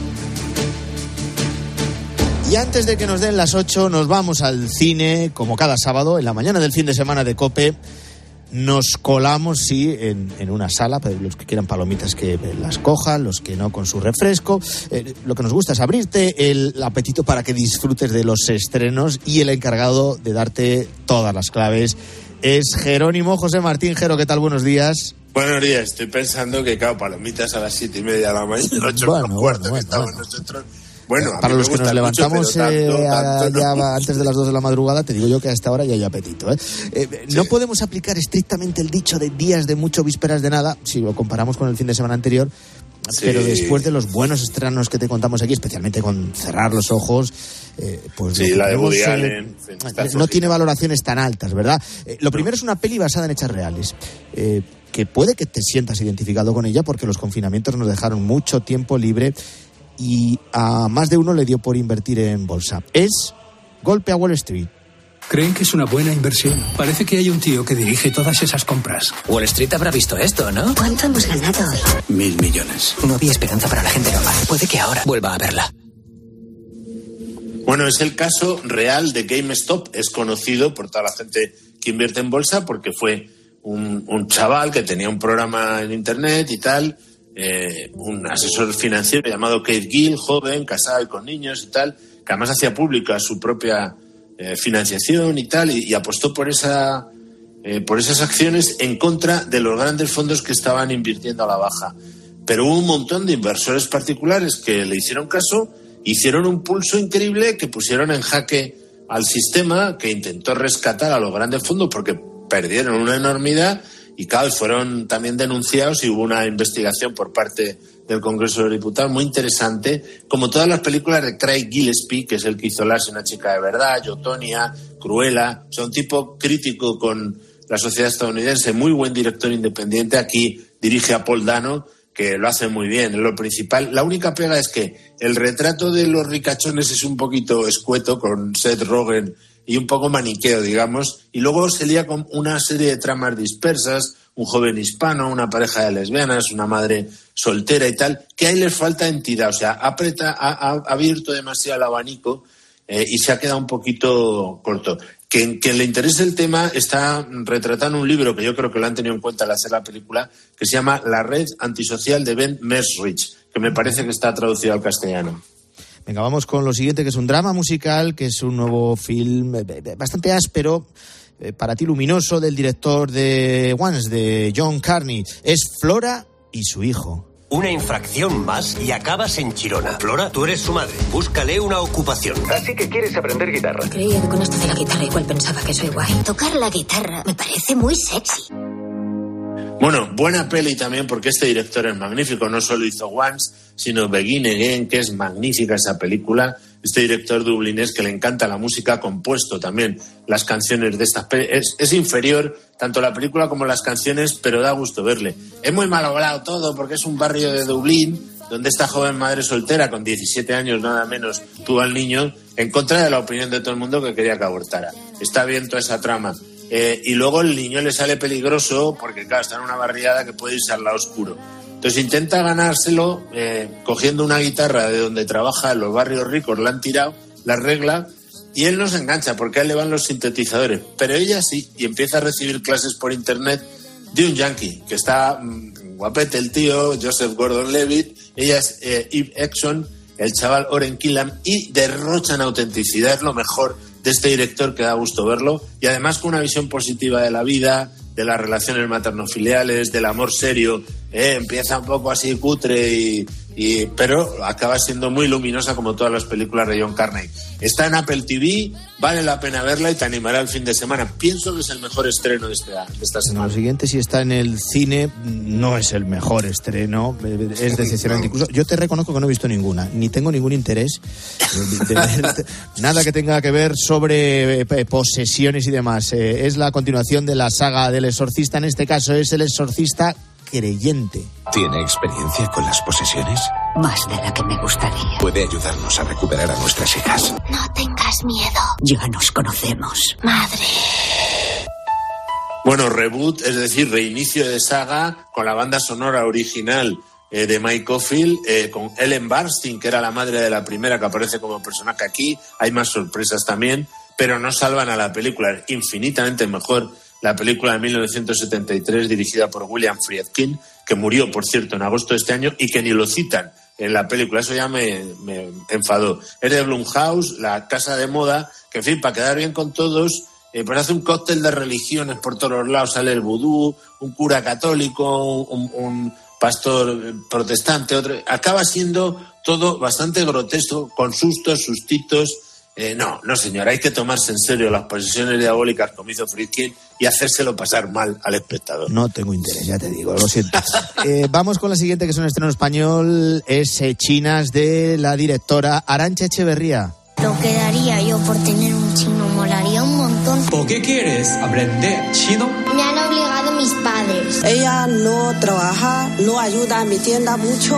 Speaker 1: Y antes de que nos den las 8, nos vamos al cine, como cada sábado, en la mañana del fin de semana de COPE. Nos colamos, sí, en una sala, para los que quieran palomitas que las cojan, los que no con su refresco. Lo que nos gusta es abrirte el apetito para que disfrutes de los estrenos, y el encargado de darte todas las claves es Jerónimo José Martín. Jero, ¿qué tal? Buenos días.
Speaker 20: Buenos días. Estoy pensando que, claro, palomitas a las 7:30 de la mañana, 8:15, que estamos nosotros. Bueno,
Speaker 1: para los que nos levantamos ya antes de las 2 de la madrugada, te digo yo que a esta hora ya hay apetito. No podemos aplicar estrictamente el dicho de días de mucho, vísperas de nada, si lo comparamos con el fin de semana anterior, pero después de los buenos estrenos que te contamos aquí, especialmente con Cerrar los ojos, pues
Speaker 20: sí, la de Woody Allen,
Speaker 1: no tiene valoraciones tan altas, ¿verdad? Lo primero es una peli basada en hechos reales, que puede que te sientas identificado con ella, porque los confinamientos nos dejaron mucho tiempo libre y a más de uno le dio por invertir en bolsa. Es Golpe a Wall Street.
Speaker 21: ¿Creen que es una buena inversión? Parece que hay un tío que dirige todas esas compras.
Speaker 22: Wall Street habrá visto esto, ¿no?
Speaker 26: ¿Cuánto hemos ganado hoy?
Speaker 21: 1.000 millones.
Speaker 22: No había esperanza para la gente normal. Puede que ahora vuelva a verla.
Speaker 20: Bueno, es el caso real de GameStop. Es conocido por toda la gente que invierte en bolsa porque fue un chaval que tenía un programa en internet y tal, un asesor financiero llamado Keith Gill, joven, casado y con niños y tal, que además hacía pública su propia financiación y tal, y apostó por esas acciones en contra de los grandes fondos que estaban invirtiendo a la baja. Pero hubo un montón de inversores particulares que le hicieron caso, hicieron un pulso increíble, que pusieron en jaque al sistema, que intentó rescatar a los grandes fondos porque perdieron una enormidad, y claro, fueron también denunciados y hubo una investigación por parte del Congreso de los Diputados muy interesante, como todas las películas de Craig Gillespie, que es el que hizo Lars y una chica de verdad, Yo, Tonya, Cruella. O sea, un tipo crítico con la sociedad estadounidense, muy buen director independiente. Aquí dirige a Paul Dano, que lo hace muy bien, es lo principal. La única pega es que el retrato de los ricachones es un poquito escueto, con Seth Rogen, y un poco maniqueo, digamos, y luego se lía con una serie de tramas dispersas, un joven hispano, una pareja de lesbianas, una madre soltera y tal, que ahí les falta entidad, o sea, ha abierto demasiado el abanico y se ha quedado un poquito corto. Quien le interese el tema está retratando un libro que yo creo que lo han tenido en cuenta al hacer la película, que se llama La red antisocial de Ben Mesrich, que me parece que está traducido al castellano.
Speaker 1: Venga, vamos con lo siguiente, que es un drama musical, que es un nuevo film bastante áspero, para ti luminoso, del director de Once, de John Carney. Es Flora y su hijo.
Speaker 23: Una infracción más y acabas en Chirona. Flora, tú eres su madre. Búscale una ocupación. Así que quieres aprender guitarra.
Speaker 26: Creía que con esto de la guitarra igual pensaba que soy guay. Tocar la guitarra me parece muy sexy.
Speaker 20: Bueno, buena peli también, porque este director es magnífico. No solo hizo Once, sino Begin Again, que es magnífica esa película. Este director dublinés que le encanta la música, ha compuesto también las canciones de estas pelis. Es inferior tanto la película como las canciones, pero da gusto verle. Es muy malogrado todo, porque es un barrio de Dublín donde esta joven madre soltera, con 17 años nada menos, tuvo al niño, en contra de la opinión de todo el mundo, que quería que abortara. Está bien toda esa trama. Y luego el niño le sale peligroso porque, claro, está en una barriada que puede irse al lado oscuro. Entonces intenta ganárselo cogiendo una guitarra de donde trabaja en los barrios ricos, la han tirado, la arregla y él no se engancha porque a él le van los sintetizadores, pero ella sí, y empieza a recibir clases por internet de un yankee, que está guapete el tío, Joseph Gordon-Levitt, ella es Eve Exxon, el chaval Oren Killam, y derrochan autenticidad, es lo mejor de este director que da gusto verlo, y además con una visión positiva de la vida, de las relaciones materno-filiales, del amor serio, empieza un poco así cutre pero acaba siendo muy luminosa como todas las películas de John Carney. Está en Apple TV, vale la pena verla y te animará el fin de semana. Pienso que es el mejor estreno de esta semana.
Speaker 1: Lo siguiente, si está en el cine, no es el mejor estreno, es decepcionante. Incluso yo te reconozco que no he visto ninguna, ni tengo ningún interés de ver nada que tenga que ver sobre posesiones y demás. Es la continuación de la saga del Exorcista, en este caso es El Exorcista creyente.
Speaker 9: ¿Tiene experiencia con las posesiones?
Speaker 10: Más de la que me gustaría.
Speaker 9: Puede ayudarnos a recuperar a nuestras hijas.
Speaker 10: No tengas miedo. Ya nos conocemos. Madre.
Speaker 20: Bueno, reboot, es decir, reinicio de saga con la banda sonora original de Mike Oldfield, con Ellen Burstyn, que era la madre de la primera, que aparece como personaje aquí. Hay más sorpresas también, pero no salvan a la película. Es infinitamente mejor la película de 1973 dirigida por William Friedkin, que murió, por cierto, en agosto de este año y que ni lo citan en la película. Eso ya me enfadó. Es de Blumhouse, la casa de moda, que en fin, para quedar bien con todos, pues hace un cóctel de religiones por todos los lados. Sale el vudú, un cura católico, un pastor protestante, otro. Acaba siendo todo bastante grotesco, con sustos, sustitos. No, señor, hay que tomarse en serio las posesiones diabólicas como hizo Friedkin y hacérselo pasar mal al espectador.
Speaker 1: No tengo interés, ya te digo, lo siento. Vamos con la siguiente, que es un estreno español, es Chinas, de la directora Arantxa Echeverría.
Speaker 11: Lo que daría yo por tener un chino, molaría un montón.
Speaker 12: ¿Por qué quieres aprender chino?
Speaker 11: Me han obligado mis padres.
Speaker 24: Ella no trabaja, no ayuda a mi tienda mucho.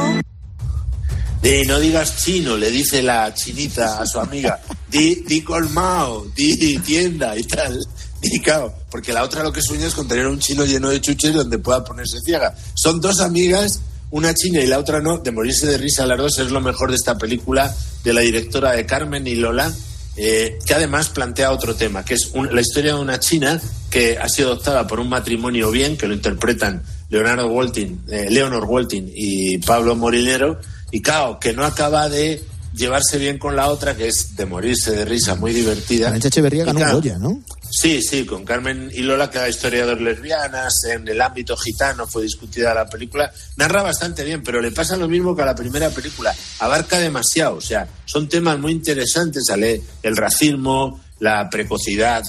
Speaker 20: No digas chino, le dice la chinita a su amiga. Di colmao, di tienda y tal. Y claro, porque la otra lo que sueña es con tener un chino lleno de chuches donde pueda ponerse ciega. Son dos amigas, una china y la otra no, de morirse de risa las dos. Es lo mejor de esta película de la directora de Carmen y Lola, que además plantea otro tema, que es la historia de una china que ha sido adoptada por un matrimonio bien, que lo interpretan Leonor Waltin y Pablo Molinero. Y claro, que no acaba de llevarse bien con la otra, que es de morirse de risa, muy divertida.
Speaker 1: Arantxa Echeverría ganó un Goya, ¿no?
Speaker 20: Sí, con Carmen y Lola, que era historia de dos lesbianas, en el ámbito gitano fue discutida la película. Narra bastante bien, pero le pasa lo mismo que a la primera película. Abarca demasiado, o sea, son temas muy interesantes, sale el racismo, la precocidad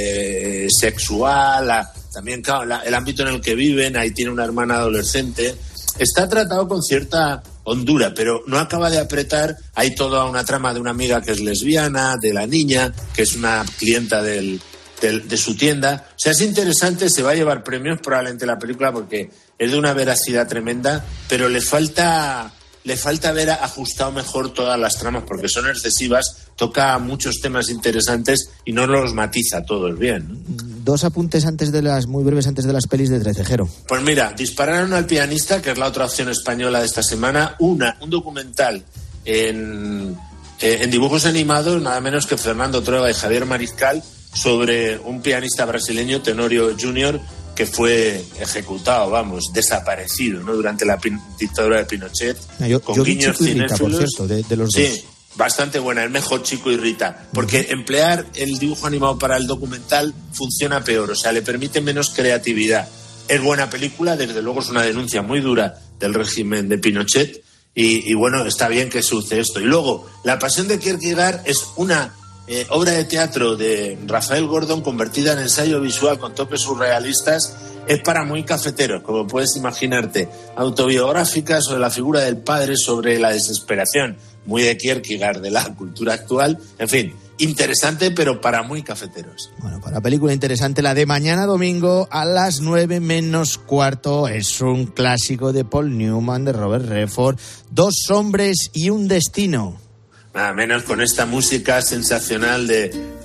Speaker 20: sexual, también claro, el ámbito en el que viven. Ahí tiene una hermana adolescente. Está tratado con cierta hondura, pero no acaba de apretar. Hay toda una trama de una amiga que es lesbiana, de la niña, que es una clienta de su tienda. O sea, es interesante, se va a llevar premios probablemente la película porque es de una veracidad tremenda, pero le falta haber ajustado mejor todas las tramas porque son excesivas, toca muchos temas interesantes y no los matiza todos bien, ¿no?
Speaker 1: Dos apuntes muy breves antes de las pelis de Trecejero.
Speaker 20: Pues mira, Dispararon al pianista, que es la otra opción española de esta semana, un documental en dibujos animados, nada menos que Fernando Trueba y Javier Mariscal, sobre un pianista brasileño, Tenorio Jr., que fue ejecutado, desaparecido, ¿no?, durante la dictadura de Pinochet.
Speaker 1: Con guiños cinéfilos, por cierto, de los dos.
Speaker 20: Sí, bastante buena, el mejor Chico y Rita, porque emplear el dibujo animado para el documental funciona peor, o sea, le permite menos creatividad. Es buena película, desde luego es una denuncia muy dura del régimen de Pinochet y bueno, está bien que suceda esto. Y luego, La Pasión de Kierkegaard es una obra de teatro de Rafael Gordon convertida en ensayo visual con toques surrealistas. Es para muy cafeteros, como puedes imaginarte, autobiográfica sobre la figura del padre, sobre la desesperación, muy de Kierkegaard, de la cultura actual. En fin, interesante, pero para muy cafeteros.
Speaker 1: Bueno, para película interesante, la de mañana domingo a las 9:15. Es un clásico de Paul Newman, de Robert Redford, Dos hombres y un destino.
Speaker 20: Nada menos, con esta música sensacional de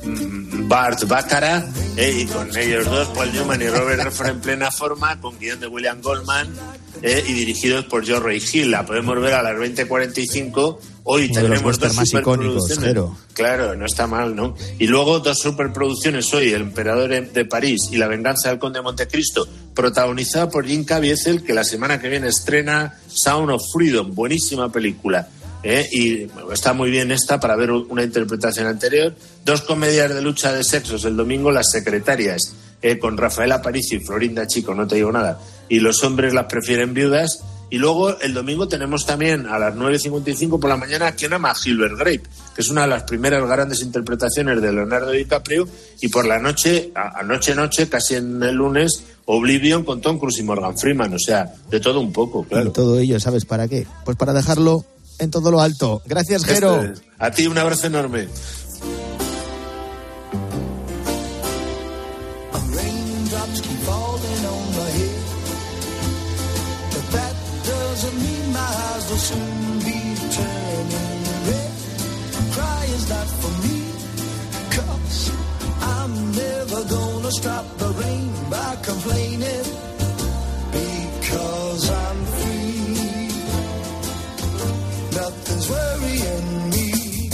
Speaker 20: Bart Baccarat, y con ellos dos, Paul Newman y Robert Redford en plena forma, con guión de William Goldman, y dirigidos por Joe Roy Hill. La podemos ver a las 20:45. Hoy tenemos dos superproducciones. Claro, no está mal, ¿no? Y luego dos superproducciones hoy, El Emperador de París y La Venganza del Conde de Montecristo, protagonizada por Jim Caviezel, que la semana que viene estrena Sound of Freedom, buenísima película. Y está muy bien esta para ver una interpretación anterior. Dos comedias de lucha de sexos el domingo, Las Secretarias, con Rafael Aparicio y Florinda Chico, no te digo nada, y Los hombres las prefieren viudas. Y luego el domingo tenemos también a las 9:55 por la mañana ¿Quién ama a Gilbert Grape?, que es una de las primeras grandes interpretaciones de Leonardo DiCaprio, y por la noche, anoche, casi en el lunes, Oblivion con Tom Cruise y Morgan Freeman. O sea, de todo un poco, claro.
Speaker 1: Y todo ello, ¿sabes para qué? Pues para dejarlo en todo lo alto. Gracias, Jero.
Speaker 20: A ti un abrazo enorme.
Speaker 4: Nothing's worrying me.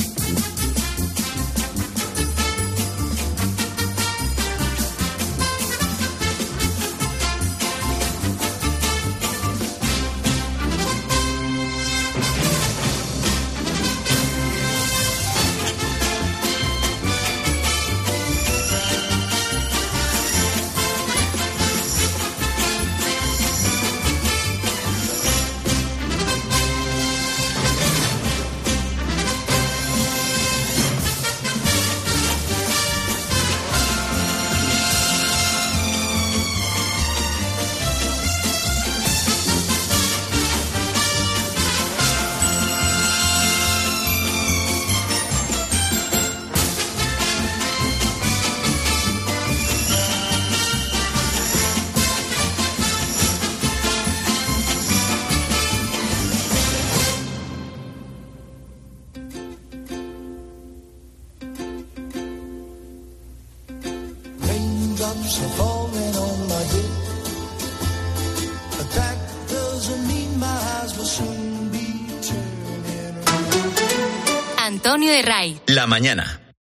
Speaker 3: Antonio Herray.
Speaker 2: La mañana.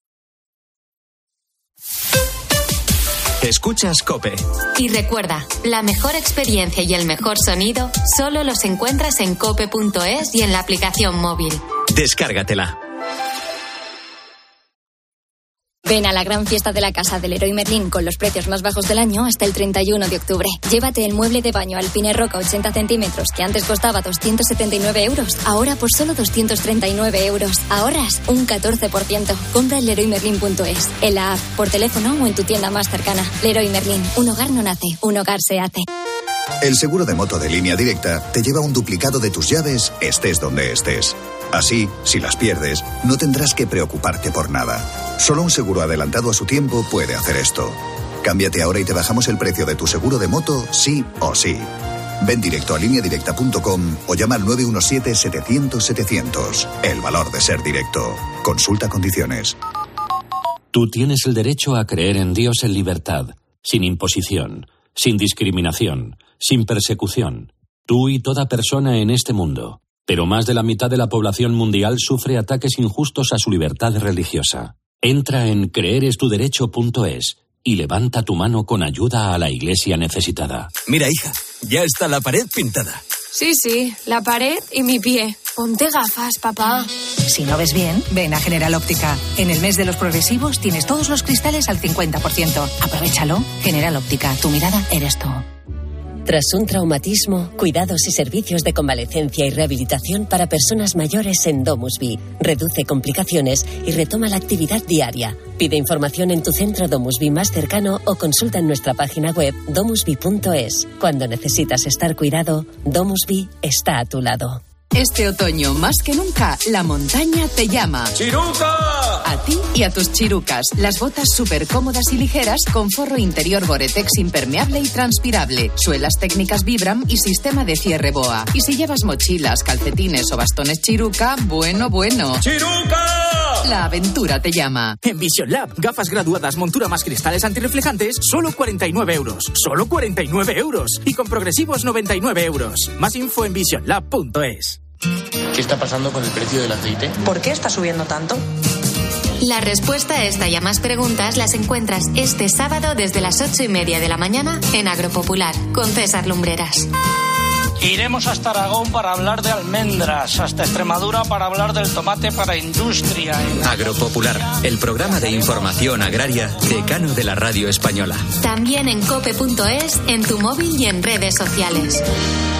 Speaker 2: Escuchas COPE.
Speaker 3: Y recuerda, la mejor experiencia y el mejor sonido solo los encuentras en cope.es y en la aplicación móvil.
Speaker 2: Descárgatela.
Speaker 5: Ven a la gran fiesta de la casa del Leroy Merlin con los precios más bajos del año hasta el 31 de octubre. Llévate el mueble de baño Alpine Roca 80 centímetros que antes costaba 279 euros, ahora por solo 239 euros. Ahorras un 14%. Compra en leroymerlin.es, en la app, por teléfono o en tu tienda más cercana. Leroy Merlin, un hogar no nace, un hogar se hace.
Speaker 13: El seguro de moto de Línea Directa te lleva un duplicado de tus llaves, estés donde estés. Así, si las pierdes, no tendrás que preocuparte por nada. Solo un seguro adelantado a su tiempo puede hacer esto. Cámbiate ahora y te bajamos el precio de tu seguro de moto, sí o sí. Ven directo a lineadirecta.com o llama al 917-700-700. El valor de ser directo. Consulta condiciones.
Speaker 14: Tú tienes el derecho a creer en Dios en libertad, sin imposición, sin discriminación, sin persecución. Tú y toda persona en este mundo. Pero más de la mitad de la población mundial sufre ataques injustos a su libertad religiosa. Entra en creerestuderecho.es y levanta tu mano con ayuda a la iglesia necesitada.
Speaker 15: Mira, hija, ya está la pared pintada.
Speaker 25: Sí, la pared y mi pie. Ponte gafas, papá.
Speaker 27: Si no ves bien, ven a General Óptica. En el mes de los progresivos tienes todos los cristales al 50%. Aprovéchalo. General Óptica, tu mirada eres tú.
Speaker 28: Tras un traumatismo, cuidados y servicios de convalecencia y rehabilitación para personas mayores en DomusVi. Reduce complicaciones y retoma la actividad diaria. Pide información en tu centro DomusVi más cercano o consulta en nuestra página web domusvi.es. Cuando necesitas estar cuidado, DomusVi está a tu lado.
Speaker 6: Este otoño, más que nunca, la montaña te llama.
Speaker 15: ¡Chiruca!
Speaker 6: A ti y a tus chirucas. Las botas súper cómodas y ligeras con forro interior Gore-Tex impermeable y transpirable. Suelas técnicas Vibram y sistema de cierre BOA. Y si llevas mochilas, calcetines o bastones Chiruca, bueno.
Speaker 15: ¡Chiruca!
Speaker 6: La aventura te llama.
Speaker 7: En Vision Lab, gafas graduadas, montura más cristales antirreflejantes, solo 49 euros. Solo 49 euros. Y con progresivos 99 euros. Más info en visionlab.es.
Speaker 8: ¿Qué está pasando con el precio del aceite?
Speaker 16: ¿Por qué está subiendo tanto?
Speaker 3: La respuesta a esta y a más preguntas las encuentras este sábado desde las 8:30 de la mañana en Agropopular, con César Lumbreras.
Speaker 17: Iremos hasta Aragón para hablar de almendras, hasta Extremadura para hablar del tomate para industria.
Speaker 2: Agropopular, el programa de información agraria decano de la radio española.
Speaker 3: También en cope.es, en tu móvil y en redes sociales.